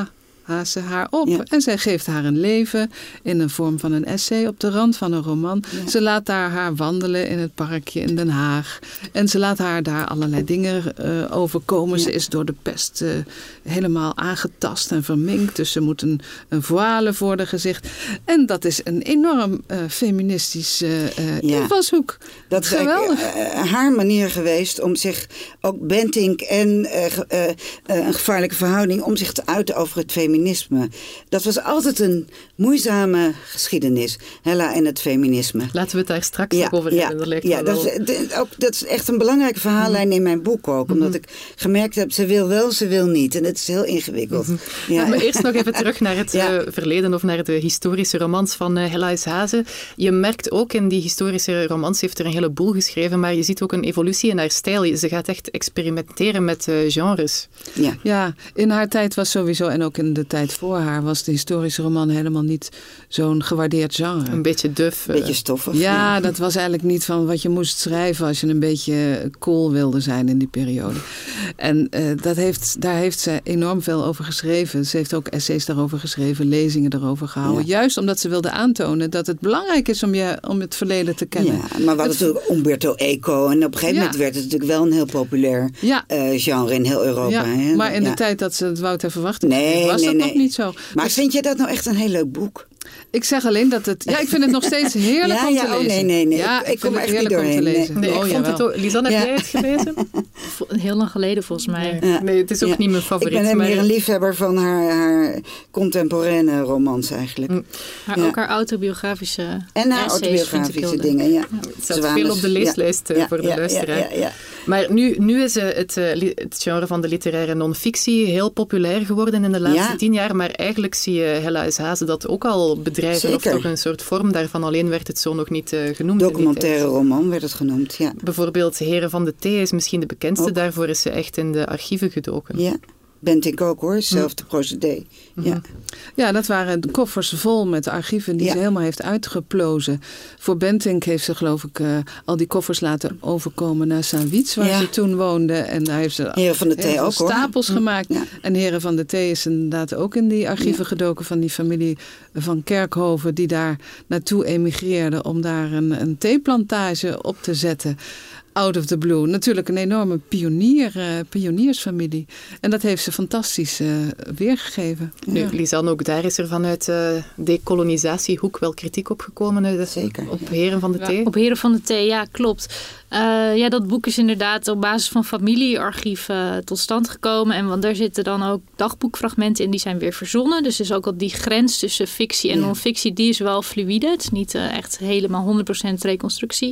Haase haar op. Ja. En zij geeft haar een leven in de vorm van een essay op de rand van een roman. Ja. Ze laat daar haar wandelen in het parkje in Den Haag. En ze laat haar daar allerlei dingen uh, overkomen. Ja. Ze is door de pest uh, helemaal aangetast en verminkt. Dus ze moet een, een voile voor haar gezicht. En dat is een enorm uh, feministisch uh, uh, ja. invalshoek. Dat is geweldig. Uh, haar manier geweest om zich, ook Bentinck en uh, uh, uh, een gevaarlijke verhouding, om zich te uiten over het feminisme. Dat was altijd een moeizame geschiedenis, Hella en het feminisme. Laten we het daar straks ja, ook over ja, hebben. Dat lijkt ja, wel. Dat, is, ook, dat is echt een belangrijke verhaallijn mm-hmm. in mijn boek ook. Omdat mm-hmm. ik gemerkt heb, ze wil wel, ze wil niet. En het is heel ingewikkeld. Mm-hmm. Ja. Maar eerst nog even terug naar het ja. uh, verleden of naar de historische romans van uh, Hella S. Haase. Je merkt ook in die historische romans, ze heeft er een heleboel geschreven, maar je ziet ook een evolutie in haar stijl. Ze gaat echt experimenteren met uh, genres. Ja. ja, in haar tijd was sowieso, en ook in de tijd voor haar, was de historische roman helemaal niet zo'n gewaardeerd genre. Een beetje duf. Een beetje stoffig. Ja, ja, dat was eigenlijk niet van wat je moest schrijven als je een beetje cool wilde zijn in die periode. En uh, dat heeft, daar heeft ze enorm veel over geschreven. Ze heeft ook essays daarover geschreven, lezingen daarover gehouden. Ja. Juist omdat ze wilde aantonen dat het belangrijk is om, je, om het verleden te kennen. Ja, maar we hadden het... natuurlijk Umberto Eco. En op een gegeven ja. moment werd het natuurlijk wel een heel populair ja. uh, genre in heel Europa. Ja, hè? maar in ja. de tijd dat ze het Wouter Verwachting nee, was nee, dat nee. nog niet zo. Maar dus... vind je dat nou echt een heel leuk boek? Ik zeg alleen dat het... Ja, ik vind het nog steeds heerlijk ja, om ja, te lezen. Oh, nee, nee, nee. Ja, ik, ik, ik vind kom het echt heerlijk om te lezen. Nee, oh, ik vond het ook... Lisanne, heb ja. jij het gelezen? Heel lang geleden volgens mij. Nee, ja. nee het is ook ja. niet mijn favoriet. Ik ben maar... meer een liefhebber van haar, haar contemporaine romans eigenlijk. Mm. Maar ja. ook haar autobiografische En haar autobiografische dingen, ja. ja het staat veel op de leeslijst ja. voor de ja, luisteraar. Ja, ja, ja. Maar nu, nu is het, het genre van de literaire non-fictie heel populair geworden in de laatste ja. tien jaar. Maar eigenlijk zie je Hella S. Haase dat ook al bedrijven. Zeker. Of toch een soort vorm daarvan. Alleen werd het zo nog niet uh, genoemd. Documentaire roman werd het genoemd, ja. Bijvoorbeeld Heren van de Thee is misschien de bekendste. Ook. Daarvoor is ze echt in de archieven gedoken. Ja. Bentinck ook hoor, zelfde hm. procedé. Mm-hmm. Ja. ja, dat waren koffers vol met archieven die ja. ze helemaal heeft uitgeplozen. Voor Bentinck heeft ze geloof ik uh, al die koffers laten overkomen naar Saint-Wiets, waar ja. ze toen woonde. En daar heeft ze Heren van de Thee ook stapels hoor. gemaakt. Ja. En Heren van de Thee is inderdaad ook in die archieven ja. gedoken van die familie van Kerkhoven die daar naartoe emigreerde om daar een, een theeplantage op te zetten. Out of the blue. Natuurlijk een enorme pionier, uh, pioniersfamilie. En dat heeft ze fantastisch uh, weergegeven. Nu, ja. Lisanne, ook daar is er vanuit de uh, decolonisatiehoek wel kritiek op gekomen. Uh, Zeker. Op Heren van de Thee. Ja, op Heren van de Thee, ja, klopt. Uh, ja, dat boek is inderdaad op basis van familiearchieven uh, tot stand gekomen. En want daar zitten dan ook dagboekfragmenten in die zijn weer verzonnen. Dus is ook al die grens tussen fictie en ja. non-fictie, die is wel fluïde. Het is niet uh, echt helemaal honderd procent reconstructie.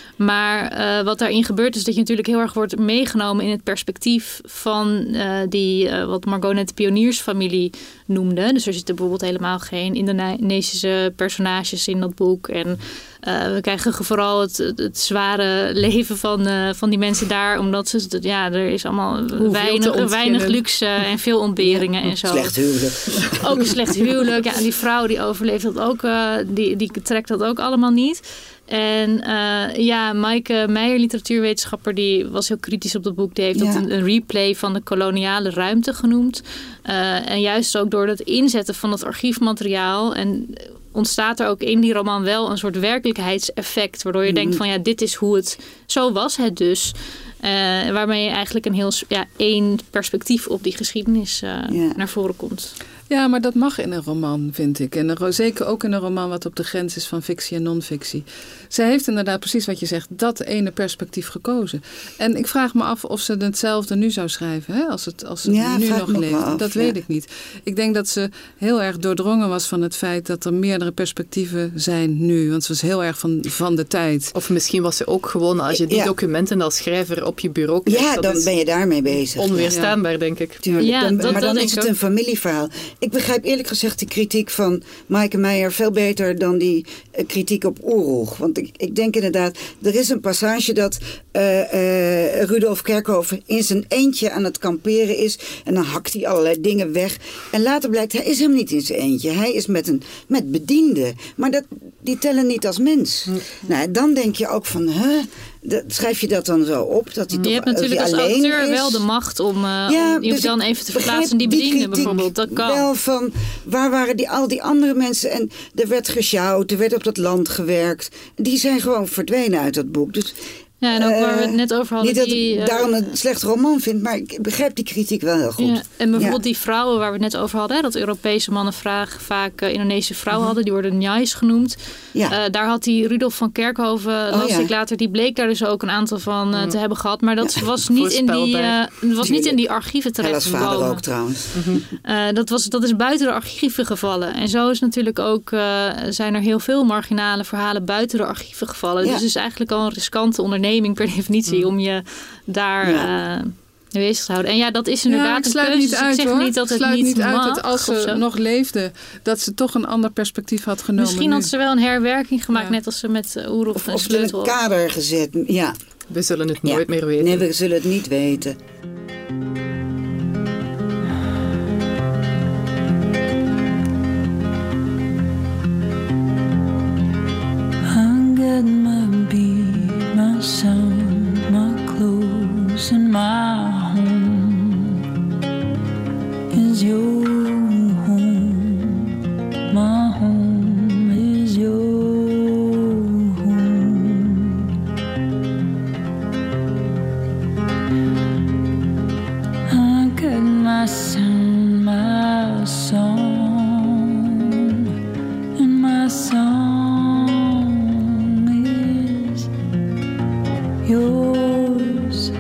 Maar uh, wat daarin gebeurt is dat je natuurlijk heel erg wordt meegenomen in het perspectief van uh, die, uh, wat Margot net de pioniersfamilie noemde. Dus er zitten bijvoorbeeld helemaal geen Indonesische personages in dat boek. En uh, we krijgen vooral het, het, het zware leven van, uh, van die mensen daar. Omdat ze, ja, er is allemaal weinig, weinig luxe en veel ontberingen ja, en zo. Slecht huwelijk. Ook een slecht huwelijk. Ja, en die vrouw die overleeft dat ook, uh, die, die trekt dat ook allemaal niet. En uh, ja, Maaike Meijer, literatuurwetenschapper, die was heel kritisch op dat boek. Die heeft ja. dat een, een replay van de koloniale ruimte genoemd. Uh, en juist ook door het inzetten van het archiefmateriaal en ontstaat er ook in die roman wel een soort werkelijkheidseffect. Waardoor je mm. denkt van ja, dit is hoe het, zo was het dus. Uh, waarmee je eigenlijk een heel ja, één perspectief op die geschiedenis uh, ja. naar voren komt. Ja, maar dat mag in een roman, vind ik. En een, zeker ook in een roman wat op de grens is van fictie en non-fictie. Zij heeft inderdaad precies wat je zegt, dat ene perspectief gekozen. En ik vraag me af of ze hetzelfde nu zou schrijven, hè? Als het, als het ja, nu nog leeft. Af, dat ja. weet ik niet. Ik denk dat ze heel erg doordrongen was van het feit dat er meerdere perspectieven zijn nu. Want ze was heel erg van, van de tijd. Of misschien was ze ook gewoon, als je die ja. documenten als schrijver op je bureau krijgt. Ja, dan ben je daarmee bezig. Onweerstaanbaar, ja. denk ik. Tuurlijk. Ja, dan, dat, maar dan dat is het een familieverhaal. Ik begrijp eerlijk gezegd de kritiek van Maaike Meijer veel beter dan die uh, kritiek op Oerolg. Want ik, ik denk inderdaad, er is een passage dat uh, uh, Rudolf Kerkhoven in zijn eentje aan het kamperen is. En dan hakt hij allerlei dingen weg. En later blijkt, hij is hem niet in zijn eentje. Hij is met, een, met bedienden. Maar dat, die tellen niet als mens. Hm. Nou, dan denk je ook van, huh? Dat, schrijf je dat dan zo op? Dat hij je toch, hebt natuurlijk als auteur is? wel de macht om, uh, ja, om je dus dan even te verplaatsen die bedieningen bijvoorbeeld. Dat kan. Wel van, waar waren die, al die andere mensen? En er werd gesjouwd, er werd op dat land gewerkt. Die zijn gewoon verdwenen uit dat boek. Dus... Ja, en ook waar we het net over hadden. Niet dat die, ik uh, daarom een slecht roman vind, maar ik begrijp die kritiek wel heel goed. Ja, en bijvoorbeeld ja. die vrouwen waar we het net over hadden, hè, dat Europese mannen vraag, vaak uh, Indonesische vrouwen hadden, die worden njais genoemd. Ja. Uh, daar had die Rudolf van Kerkhoven, oh, las ja. ik later, die bleek daar dus ook een aantal van uh, te hebben gehad. Maar dat ja. was, niet in, die, uh, was niet in die archieven terecht. Als vader ook trouwens. Mm-hmm. Uh, dat, was, dat is buiten de archieven gevallen. En zo is natuurlijk ook, uh, zijn er heel veel marginale verhalen buiten de archieven gevallen. Ja. Dus het is eigenlijk al een riskante onderneming per definitie. Om je daar ja. uh, bezig te houden. En ja, dat is inderdaad ja, een keuze. Niet uit, ik zeg hoor. niet dat het sluit niet, niet mag. Uit dat als ze nog leefde, dat ze toch een ander perspectief had genomen. Misschien nu. had ze wel een herwerking gemaakt, ja. net als ze met uh, Oerof of, en of Sleutel. in een kader gezet, ja. We zullen het nooit ja. meer weten. Nee, we zullen het niet weten. Sound, my clothes and my home is your home. My home is your home. I got my sound, my song, and my song yours.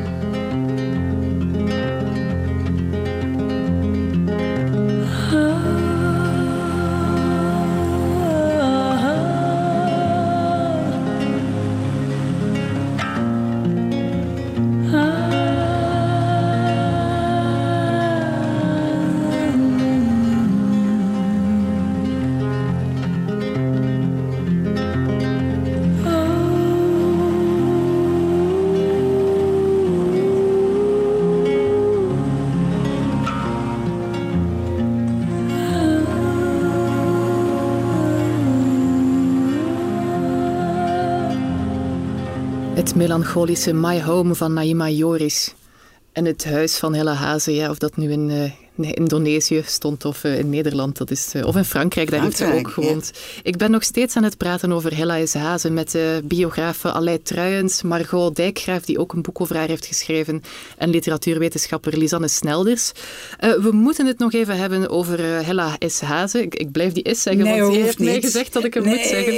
Het melancholische My Home van Naima Joris. En het huis van Hella Haase, ja, of dat nu in, uh, in Indonesië stond of uh, in Nederland, dat is, uh, of in Frankrijk, daar heeft ze ook gewoond. Ja. Ik ben nog steeds aan het praten over Hella Haase met de uh, biografen Aleid Truijens, Margot Dijkgraaf, die ook een boek over haar heeft geschreven, en literatuurwetenschapper Lisanne Snelders. Uh, we moeten het nog even hebben over uh, Hella Haase. Ik, ik blijf die S zeggen, nee, want je hebt niet. mij gezegd dat ik hem nee. moet zeggen.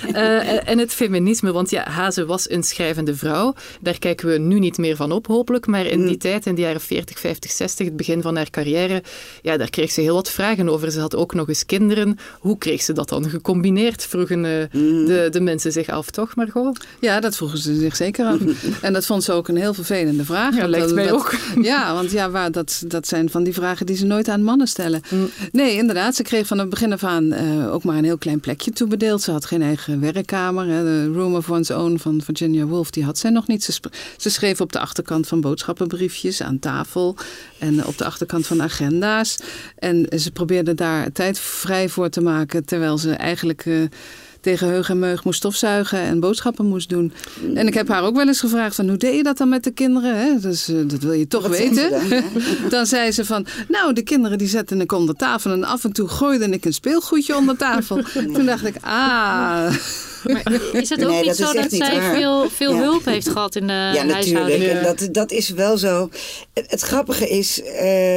Uh, en het feminisme, want ja, Haase was een schrijvende vrouw. Daar kijken we nu niet meer van op, hopelijk, maar in die tijd, in de jaren veertig, vijftig, zestig, het begin van haar carrière, ja, daar kreeg ze heel wat vragen over. Ze had ook nog eens kinderen. Hoe kreeg ze dat dan gecombineerd? Vroegen uh, mm. de, de mensen zich af, toch, Margot? Ja, dat vroegen ze zich zeker af. En dat vond ze ook een heel vervelende vraag. Ja, lijkt dat, mij dat, ook. Ja, want ja, waar, dat, dat zijn van die vragen die ze nooit aan mannen stellen. Mm. Nee, inderdaad. Ze kreeg van het begin af aan uh, ook maar een heel klein plekje toebedeeld. Ze had geen eigen werkkamer. Hè. De Room of One's Own van Virginia Woolf, die had zij nog niet. Ze, sp- ze schreef op de achterkant van boodschappenbriefjes aan tafel en op de achterkant van agenda's. En ze probeerde daar tijd vrij voor te maken, terwijl ze eigenlijk uh, tegen heug en meug moest stofzuigen en boodschappen moest doen. En ik heb haar ook wel eens gevraagd van, hoe deed je dat dan met de kinderen? Hè? Dus, uh, dat wil je toch Wat weten. Dan, dan zei ze van, nou, de kinderen die zetten ik onder tafel en af en toe gooide ik een speelgoedje onder tafel. Nee. Toen dacht ik, ah... Maar is het ook nee, niet zo dat zij niet veel, veel ja. hulp heeft gehad in de ja, huishouding? Ja, natuurlijk. Dat, dat is wel zo. Het, het grappige is, uh,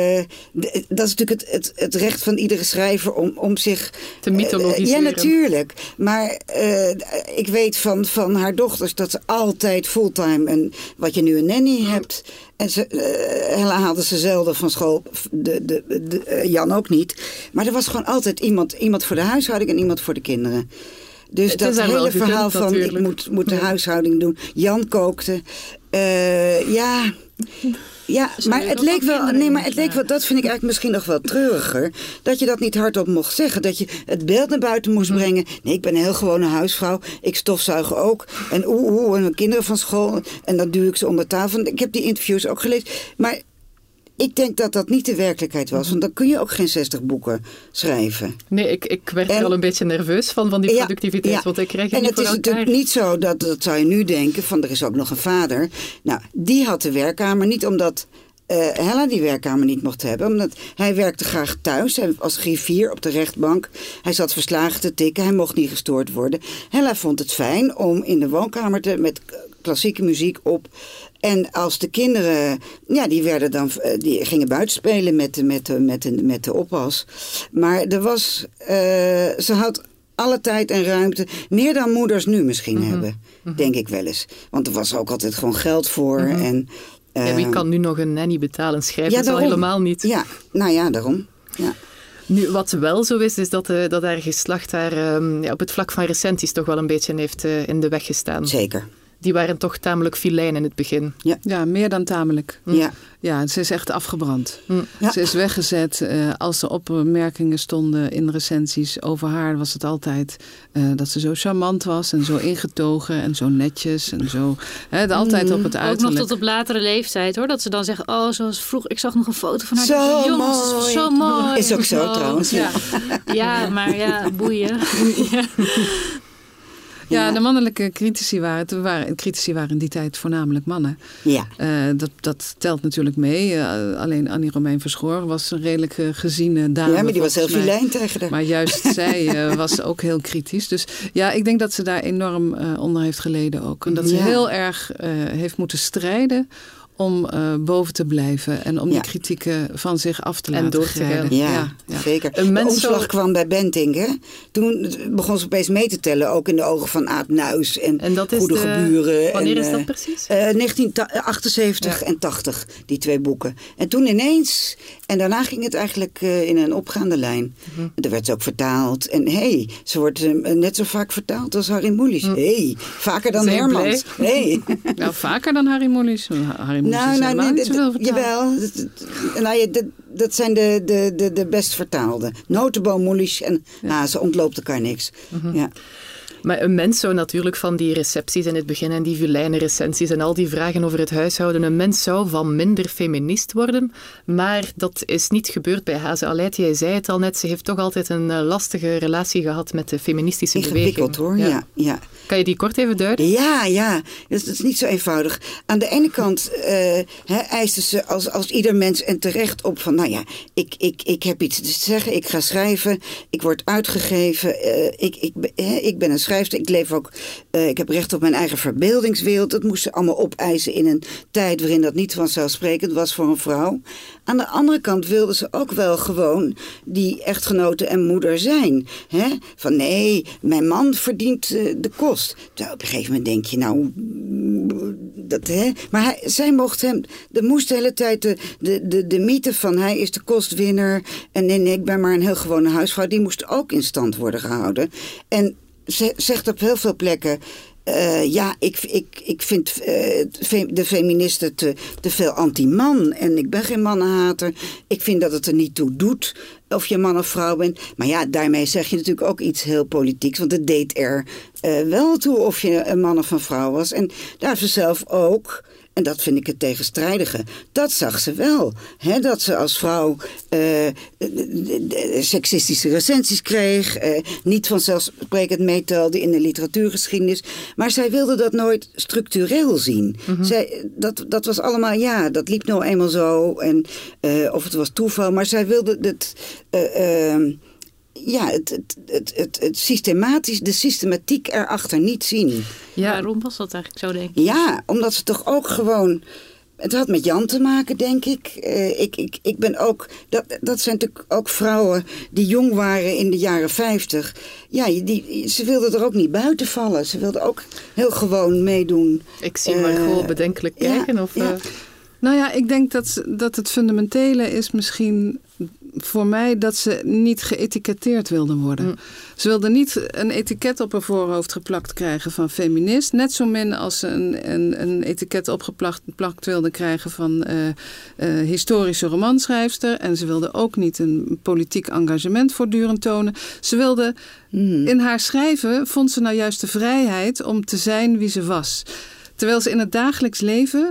de, dat is natuurlijk het, het, het recht van iedere schrijver om, om zich... te mythologiseren. Uh, ja, natuurlijk. Maar uh, ik weet van, van haar dochters dat ze altijd fulltime, en wat je nu een nanny mm. hebt... En ze, uh, Hella haalde ze zelden van school, de, de, de, uh, Jan ook niet. Maar er was gewoon altijd iemand, iemand voor de huishouding en iemand voor de kinderen. Dus het dat hele verhaal gekend, van natuurlijk. ik moet, moet de ja. huishouding doen. Jan kookte. Uh, ja, ja maar het leek wel. Nee, maar het leek wel. Dat vind ik eigenlijk misschien nog wel treuriger. Dat je dat niet hardop mocht zeggen. Dat je het beeld naar buiten moest mm. brengen. Nee, ik ben een heel gewone huisvrouw. Ik stofzuig ook. En oeh, oeh, en mijn kinderen van school. En dan duw ik ze onder tafel. Ik heb die interviews ook gelezen. Maar ik denk dat dat niet de werkelijkheid was. Want dan kun je ook geen zestig boeken schrijven. Nee, ik, ik werd En- er al een beetje nerveus van, van die Ja, productiviteit. ja. Want ik krijg het En niet het voor is elkaar. natuurlijk niet zo, dat, dat zou je nu denken, van er is ook nog een vader. Nou, die had de werkkamer niet omdat uh, Hella die werkkamer niet mocht hebben. Omdat hij werkte graag thuis, hij als griffier op de rechtbank. Hij zat verslagen te tikken, hij mocht niet gestoord worden. Hella vond het fijn om in de woonkamer te, met klassieke muziek op. En als de kinderen, ja, die werden dan, die gingen buiten spelen met de, met de, met de, met de oppas. Maar er was, uh, ze had alle tijd en ruimte, meer dan moeders nu misschien Mm-hmm. hebben, mm-hmm. denk ik wel eens. Want er was ook altijd gewoon geld voor. Mm-hmm. En, uh, ja, wie kan nu nog een nanny betalen? Schrijven ja, is al daarom. helemaal niet. Ja, nou ja, daarom. Ja. Nu, wat wel zo is, is dat, uh, dat haar geslacht haar um, ja, op het vlak van recensies toch wel een beetje heeft uh, in de weg gestaan. Zeker. Die waren toch tamelijk filijn in het begin. Ja, ja meer dan tamelijk. Mm. Ja. Ja, ze is echt afgebrand. Mm. Ja. Ze is weggezet. Uh, als er opmerkingen stonden in recensies over haar, was het altijd uh, dat ze zo charmant was en zo ingetogen en zo netjes en zo. Hè, altijd op het Ook uiterlijk. nog tot op latere leeftijd hoor. Dat ze dan zeggen, oh zoals vroeg, ik zag nog een foto van haar. Zo Ik dacht, jongens, mooi. zo mooi. Is ook zo Oh, trouwens. Ja. ja, maar ja, boeien. ja. Ja, de mannelijke critici waren, het waren, critici waren in die tijd voornamelijk mannen. Ja. Uh, dat, dat telt natuurlijk mee. Uh, alleen Annie Romein Verschoor was een redelijk uh, geziene dame. Ja, maar die was heel mij. filijn tegen haar. Maar juist zij uh, was ook heel kritisch. Dus ja, ik denk dat ze daar enorm uh, onder heeft geleden ook. En dat ze Ja. heel erg uh, heeft moeten strijden om uh, boven te blijven en om Ja. die kritieken van zich af te En laten door te glijden. gaan. Ja, Ja, ja. zeker. Een De mens omslag zou- kwam bij Benting, hè? Toen begon ze opeens mee te tellen, ook in de ogen van Aad Nuis en, En dat is Goede de- Geburen. Wanneer en, is dat uh, precies? Uh, negentien achtenzeventig Ja. en tachtig, die twee boeken. En toen ineens, en daarna ging het eigenlijk uh, in een opgaande lijn. Mm-hmm. Er werd ze ook vertaald. En hé, hey, ze wordt uh, net zo vaak vertaald als Harry Mulisch. Hé, Mm. hey, vaker dan Zijn Hermans. Hey. Nou, vaker dan Harry Mulisch. Harry Mulisch Nou, is nou helemaal nee, niet d- zoveel d- vertaald. jawel. D- d- Nou, ja, d- dat zijn de, de, de, de best vertaalde. Notenboom, Mulisch en Hazen ontloopt elkaar niks. Ja. Maar een mens zou natuurlijk van die recepties in het begin en die vilijne recensies en al die vragen over het huishouden, een mens zou van minder feminist worden. Maar dat is niet gebeurd bij Haze Aleid. Jij zei het al net, ze heeft toch altijd een uh, lastige relatie gehad met de feministische Ingewikkeld beweging. hoor, ja. ja. Kan je die kort even duiden? Ja, ja. Dat is, dat is niet zo eenvoudig. Aan de ene kant uh, he, eiste ze als, als ieder mens en terecht op van, nou ja, ik, ik, ik heb iets te zeggen, ik ga schrijven, ik word uitgegeven, uh, ik, ik, he, ik ben een schrijfster, ik leef ook, uh, ik heb recht op mijn eigen verbeeldingswereld. Dat moest ze allemaal opeisen in een tijd waarin dat niet vanzelfsprekend was voor een vrouw. Aan de andere kant wilde ze ook wel gewoon die echtgenote en moeder zijn. Hè? Van nee, mijn man verdient uh, de kost. Nou, op een gegeven moment denk je, nou, dat, hè? Maar hij, zij mocht hem, er moest de hele tijd de, de, de, de mythe van hij is de kostwinner en nee, nee, ik ben maar een heel gewone huisvrouw, die moest ook in stand worden gehouden. En ze zegt op heel veel plekken, Uh, ja, ik, ik, ik vind uh, de feministen te, te veel anti-man. En ik ben geen mannenhater. Ik vind dat het er niet toe doet of je man of vrouw bent. Maar ja, daarmee zeg je natuurlijk ook iets heel politieks. Want het deed er uh, wel toe of je een man of een vrouw was. En daar heeft ze zelf ook... En dat vind ik het tegenstrijdige. Dat zag ze wel. Hè? Dat ze als vrouw uh, seksistische recensies kreeg. Uh, niet vanzelfsprekend meetelde in de literatuurgeschiedenis. Maar zij wilde dat nooit structureel zien. Mm-hmm. Zij, dat, dat was allemaal, ja, dat liep nou eenmaal zo. En, uh, of het was toeval. Maar zij wilde het... Uh, uh, Ja, het, het, het, het, het systematisch, de systematiek erachter niet zien. Ja, waarom was dat eigenlijk zo, denk ik? Ja, omdat ze toch ook gewoon... Het had met Jan te maken, denk ik. Uh, ik, ik. Ik ben ook... Dat, dat zijn natuurlijk ook vrouwen die jong waren in de jaren vijftig. Ja, die, ze wilden er ook niet buiten vallen. Ze wilden ook heel gewoon meedoen. Ik zie Margot uh, bedenkelijk kijken. Ja, of, ja. Uh... Nou ja, ik denk dat, dat het fundamentele is misschien voor mij dat ze niet geëtiketteerd wilden worden. Mm. Ze wilden niet een etiket op haar voorhoofd geplakt krijgen van feminist. Net zo min als ze een, een, een etiket opgeplakt wilden krijgen van uh, uh, historische romanschrijfster. En ze wilden ook niet een politiek engagement voortdurend tonen. Ze wilde, mm. in haar schrijven vond ze nou juist de vrijheid om te zijn wie ze was. Terwijl ze in het dagelijks leven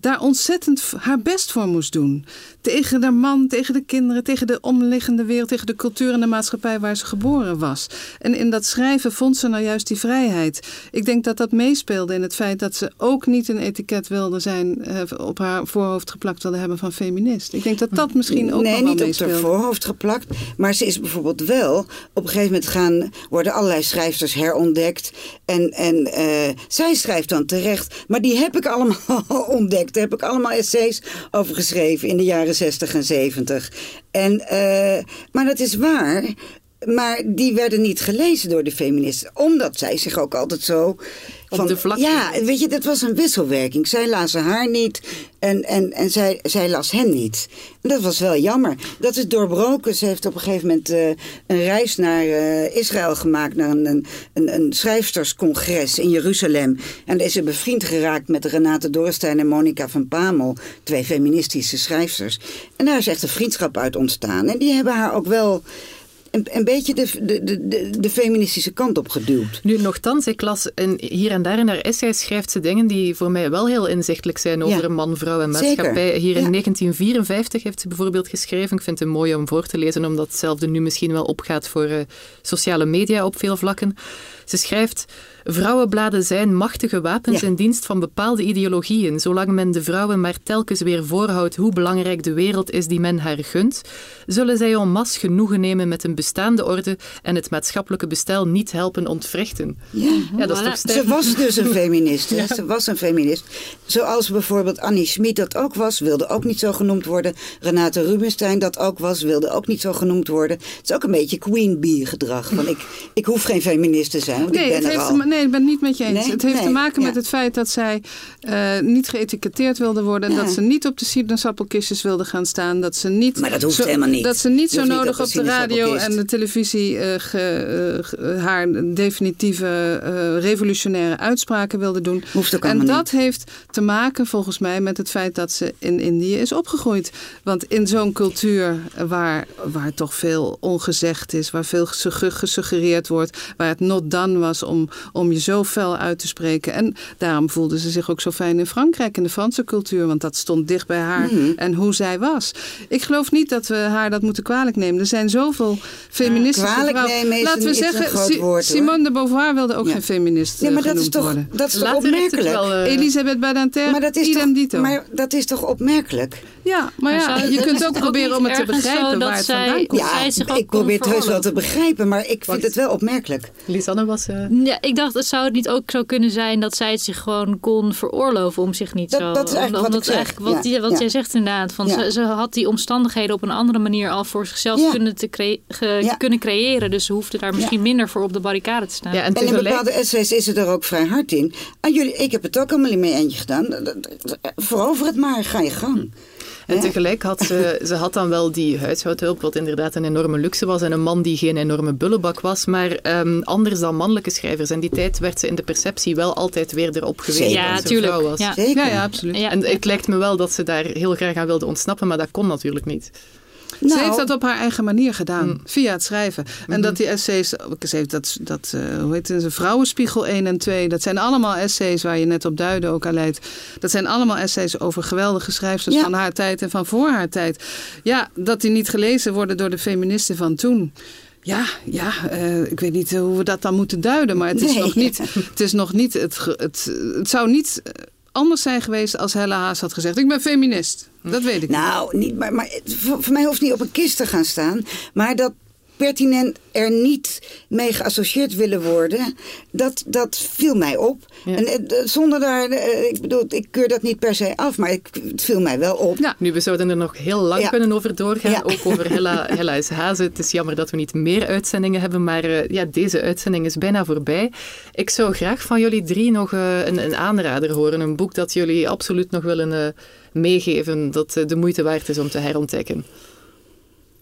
daar ontzettend haar best voor moest doen. Tegen de man, tegen de kinderen, tegen de omliggende wereld, tegen de cultuur en de maatschappij waar ze geboren was. En in dat schrijven vond ze nou juist die vrijheid. Ik denk dat dat meespeelde in het feit dat ze ook niet een etiket wilde zijn, uh, op haar voorhoofd geplakt wilde hebben van feminist. Ik denk dat dat misschien ook nee, nog wel niet meespeelde. op haar voorhoofd geplakt, maar ze is bijvoorbeeld wel, op een gegeven moment gaan, worden allerlei schrijfsters herontdekt en, en uh, zij schrijft dan terecht, maar die heb ik allemaal ontdekt. Daar heb ik allemaal essays over geschreven in de jaren zestig en zeventig. En, uh, maar dat is waar. Maar die werden niet gelezen door de feministen. Omdat zij zich ook altijd zo... Van, op de vlakte. Ja, weet je, dat was een wisselwerking. Zij lazen haar niet en, en, en zij, zij las hen niet. En dat was wel jammer. Dat is doorbroken. Ze heeft op een gegeven moment uh, een reis naar uh, Israël gemaakt. Naar een, een, een, een schrijfsterscongres in Jeruzalem. En daar is ze bevriend geraakt met Renate Dorrestein en Monica van Pamel. Twee feministische schrijfsters. En daar is echt een vriendschap uit ontstaan. En die hebben haar ook wel... Een, een beetje de, de, de, de feministische kant op geduwd. Nu, nochtans, ik las en hier en daar in haar essays schrijft ze dingen die voor mij wel heel inzichtelijk zijn over ja. een man, vrouw en maatschappij. Zeker. Hier in ja. negentien vierenvijftig heeft ze bijvoorbeeld geschreven. Ik vind het mooi om voor te lezen, omdat hetzelfde nu misschien wel opgaat voor uh, sociale media op veel vlakken. Ze schrijft... Vrouwenbladen zijn machtige wapens ja. in dienst van bepaalde ideologieën. Zolang men de vrouwen maar telkens weer voorhoudt hoe belangrijk de wereld is die men haar gunt, zullen zij en masse genoegen nemen met een bestaande orde en het maatschappelijke bestel niet helpen ontwrichten. Ja, ja dat is voilà. toch sterk. Ze was dus een feminist. Ja. Ze was een feminist. Zoals bijvoorbeeld Annie Schmid dat ook was, wilde ook niet zo genoemd worden. Renate Rubinstein dat ook was, wilde ook niet zo genoemd worden. Het is ook een beetje queen bee gedrag. Want ik, ik hoef geen feminist te zijn, want Nee, ik ben het er heeft al. te, nee, ik ben het niet met je eens. Nee? Het heeft Nee, te maken ja. met het feit dat zij uh, niet geëtiketteerd wilde worden. En Ja. dat ze niet op de sinaasappelkistjes wilde gaan staan. Dat ze niet Maar dat hoeft zo, helemaal niet. Dat ze niet Je zo hoeft niet nodig op op de de radio sinaasappelkist. en de televisie uh, ge, uh, ge, haar definitieve uh, revolutionaire uitspraken wilde doen. Hoeft ook en allemaal dat niet. heeft te maken volgens mij met het feit dat ze in Indië is opgegroeid. Want in zo'n cultuur waar, waar toch veel ongezegd is, waar veel gesuggereerd wordt, waar het not done was om, om je zo fel uit te spreken. En daarom voelde ze zich ook zo fijn in Frankrijk, in de Franse cultuur, want dat stond dicht bij haar Mm-hmm. en hoe zij was. Ik geloof niet dat we haar dat moeten kwalijk nemen. Er zijn zoveel feministische Kwalijk vrouwen. nemen is Laten we een- is een zeggen, groot Si- woord, hoor. Simone de Beauvoir wilde ook Ja. geen feminist Nee, maar uh, dat is genoemd toch, worden. dat is toch Later heeft het opmerkelijk? wel... uh, Elisabeth Badinter, Maar dat, is idem toch, dito. maar dat is toch opmerkelijk? Ja, maar Maar ja, zou- je dat kunt is ook toch proberen ook om niet het te ergens begrijpen zo waar dat het zij- vandaan komt. Ja, zij zich ook ik probeer kon het heus wel te veroorloven. begrijpen, maar ik vind Wacht. het wel opmerkelijk. Lisanne was... Uh, Ja, ik dacht, het zou het niet ook zo kunnen zijn dat zij het zich gewoon kon veroorloven om zich niet Dat- zo... dat is eigenlijk wat omdat ik zeg. eigenlijk wat, Ja, die- wat ja. jij zegt inderdaad. Van Ja. ze, ze had die omstandigheden op een andere manier al voor zichzelf Ja. kunnen, te cre- ge- Ja. kunnen creëren. Dus ze hoefde daar misschien minder voor op de barricade te staan. ja, en En in tegelijk... bepaalde essays is het er ook vrij hard in. En jullie, ik heb het ook allemaal in mijn eentje gedaan. Verover het maar, ga je gang. En Ja. tegelijk had ze, ze had dan wel die huishoudhulp, wat inderdaad een enorme luxe was. En een man die geen enorme bullebak was. Maar um, anders dan mannelijke schrijvers. En die tijd werd ze in de perceptie wel altijd weer erop gewezen Zeker. Ja, dat ze een tuurlijk. vrouw was. Ja. Zeker. Ja, ja, absoluut. Ja. En het lijkt me wel dat ze daar heel graag aan wilde ontsnappen, maar dat kon natuurlijk niet. Ze Nou, heeft dat op haar eigen manier gedaan, Mm. via het schrijven. En Mhm. dat die essays, ze heeft dat, dat uh, hoe heet het, Vrouwenspiegel één en twee. Dat zijn allemaal essays waar je net op duidde ook, Aleid. Dat zijn allemaal essays over geweldige schrijfsters Ja. van haar tijd en van voor haar tijd. Ja, dat die niet gelezen worden door de feministen van toen. Ja, ja uh, ik weet niet hoe we dat dan moeten duiden. Maar het is Nee. nog niet, het, is nog niet het, ge- het, het zou niet anders zijn geweest als Hella Haas had gezegd, ik ben feminist. Dat weet ik niet. Nou, niet, maar, maar het- voor, voor mij hoeft het niet op een kist te gaan staan. Maar dat pertinent er niet mee geassocieerd willen worden, dat, dat viel mij op. Ja. En eh, zonder daar, eh, ik bedoel, ik keur dat niet per se af, maar ik, het viel mij wel op. Ja. Nu, we zouden er nog heel lang Ja. kunnen over doorgaan. Ja. Ook over Hella, Hella is Hazen. Het is jammer dat we niet meer uitzendingen hebben, maar uh, ja, deze uitzending is bijna voorbij. Ik zou graag van jullie drie nog uh, een, een aanrader horen. Een boek dat jullie absoluut nog willen uh, meegeven, dat uh, de moeite waard is om te herontdekken.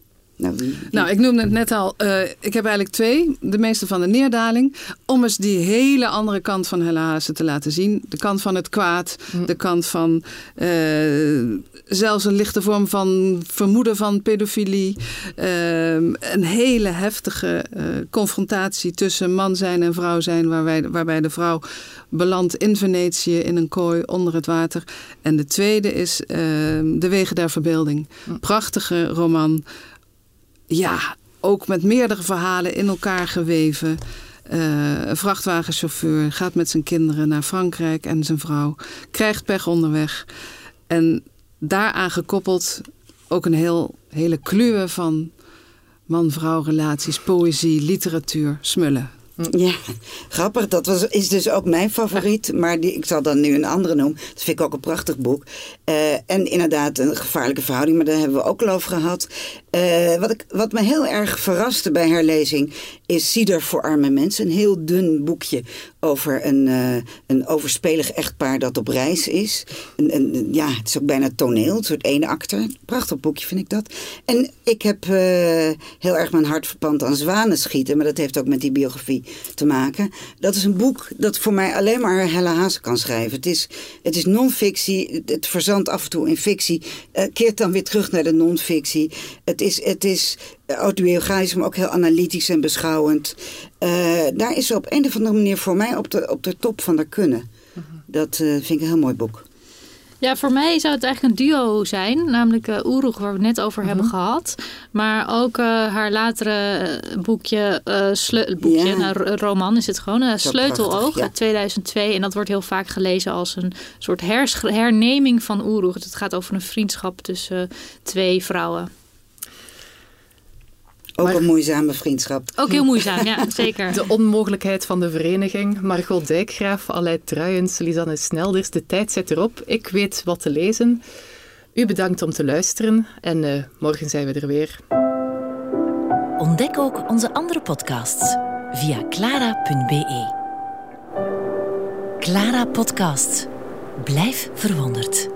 Nou, die, die... nou, ik noemde het net al. Uh, ik heb eigenlijk twee. De meeste van de neerdaling. Om eens die hele andere kant van Hella Haase te laten zien. De kant van het kwaad. Mm. De kant van uh, zelfs een lichte vorm van vermoeden van pedofilie. Uh, een hele heftige uh, confrontatie tussen man zijn en vrouw zijn. Waarbij, waarbij de vrouw belandt in Venetië in een kooi onder het water. En de tweede is uh, De Wegen der Verbeelding. Mm. Prachtige roman. Ja, ook met meerdere verhalen in elkaar geweven. Uh, een vrachtwagenchauffeur gaat met zijn kinderen naar Frankrijk en zijn vrouw. Krijgt pech onderweg. En daaraan gekoppeld ook een heel, hele kluwe van man-vrouw relaties, poëzie, literatuur, smullen. Ja, grappig. Dat was, is dus ook mijn favoriet. Maar die, ik zal dan nu een andere noemen. Dat vind ik ook een prachtig boek. Uh, en inderdaad een gevaarlijke verhouding. Maar daar hebben we ook al over gehad. Uh, wat, ik, wat me heel erg verraste bij herlezing is Cider voor arme mensen. Een heel dun boekje over een, uh, een overspelig echtpaar dat op reis is. Een, een, ja, het is ook bijna toneel. Een soort eenakter. Prachtig boekje vind ik dat. En ik heb uh, heel erg mijn hart verpand aan Zwanenschieten. Maar dat heeft ook met die biografie te maken. Dat is een boek dat voor mij alleen maar Hella Haase kan schrijven. Het is, het is non-fictie. Het verzandt af en toe in fictie. Uh, keert dan weer terug naar de non-fictie. Het is, het is autobiografisch, maar ook heel analytisch en beschouwend. Uh, daar is ze op een of andere manier voor mij op de, op de top van haar kunnen. Dat uh, vind ik een heel mooi boek. Ja, voor mij zou het eigenlijk een duo zijn. Namelijk uh, Oeroeg, waar we het net over uh-huh. hebben gehad. Maar ook uh, haar latere boekje, uh, sleu- boekje ja. nou, roman is het gewoon. Uh, Sleuteloog ja. uit tweeduizend twee. En dat wordt heel vaak gelezen als een soort hers- herneming van Oeroeg. Het gaat over een vriendschap tussen uh, twee vrouwen. Ook maar, een moeizame vriendschap. Ook heel moeizaam, ja, zeker. De onmogelijkheid van de vereniging. Margot Dijkgraaf, Aleid Truijens, Lisanne Snelders. De tijd zit erop. Ik weet wat te lezen. U bedankt om te luisteren. En uh, morgen zijn we er weer. Ontdek ook onze andere podcasts via clara punt b e. Clara Podcast. Blijf verwonderd.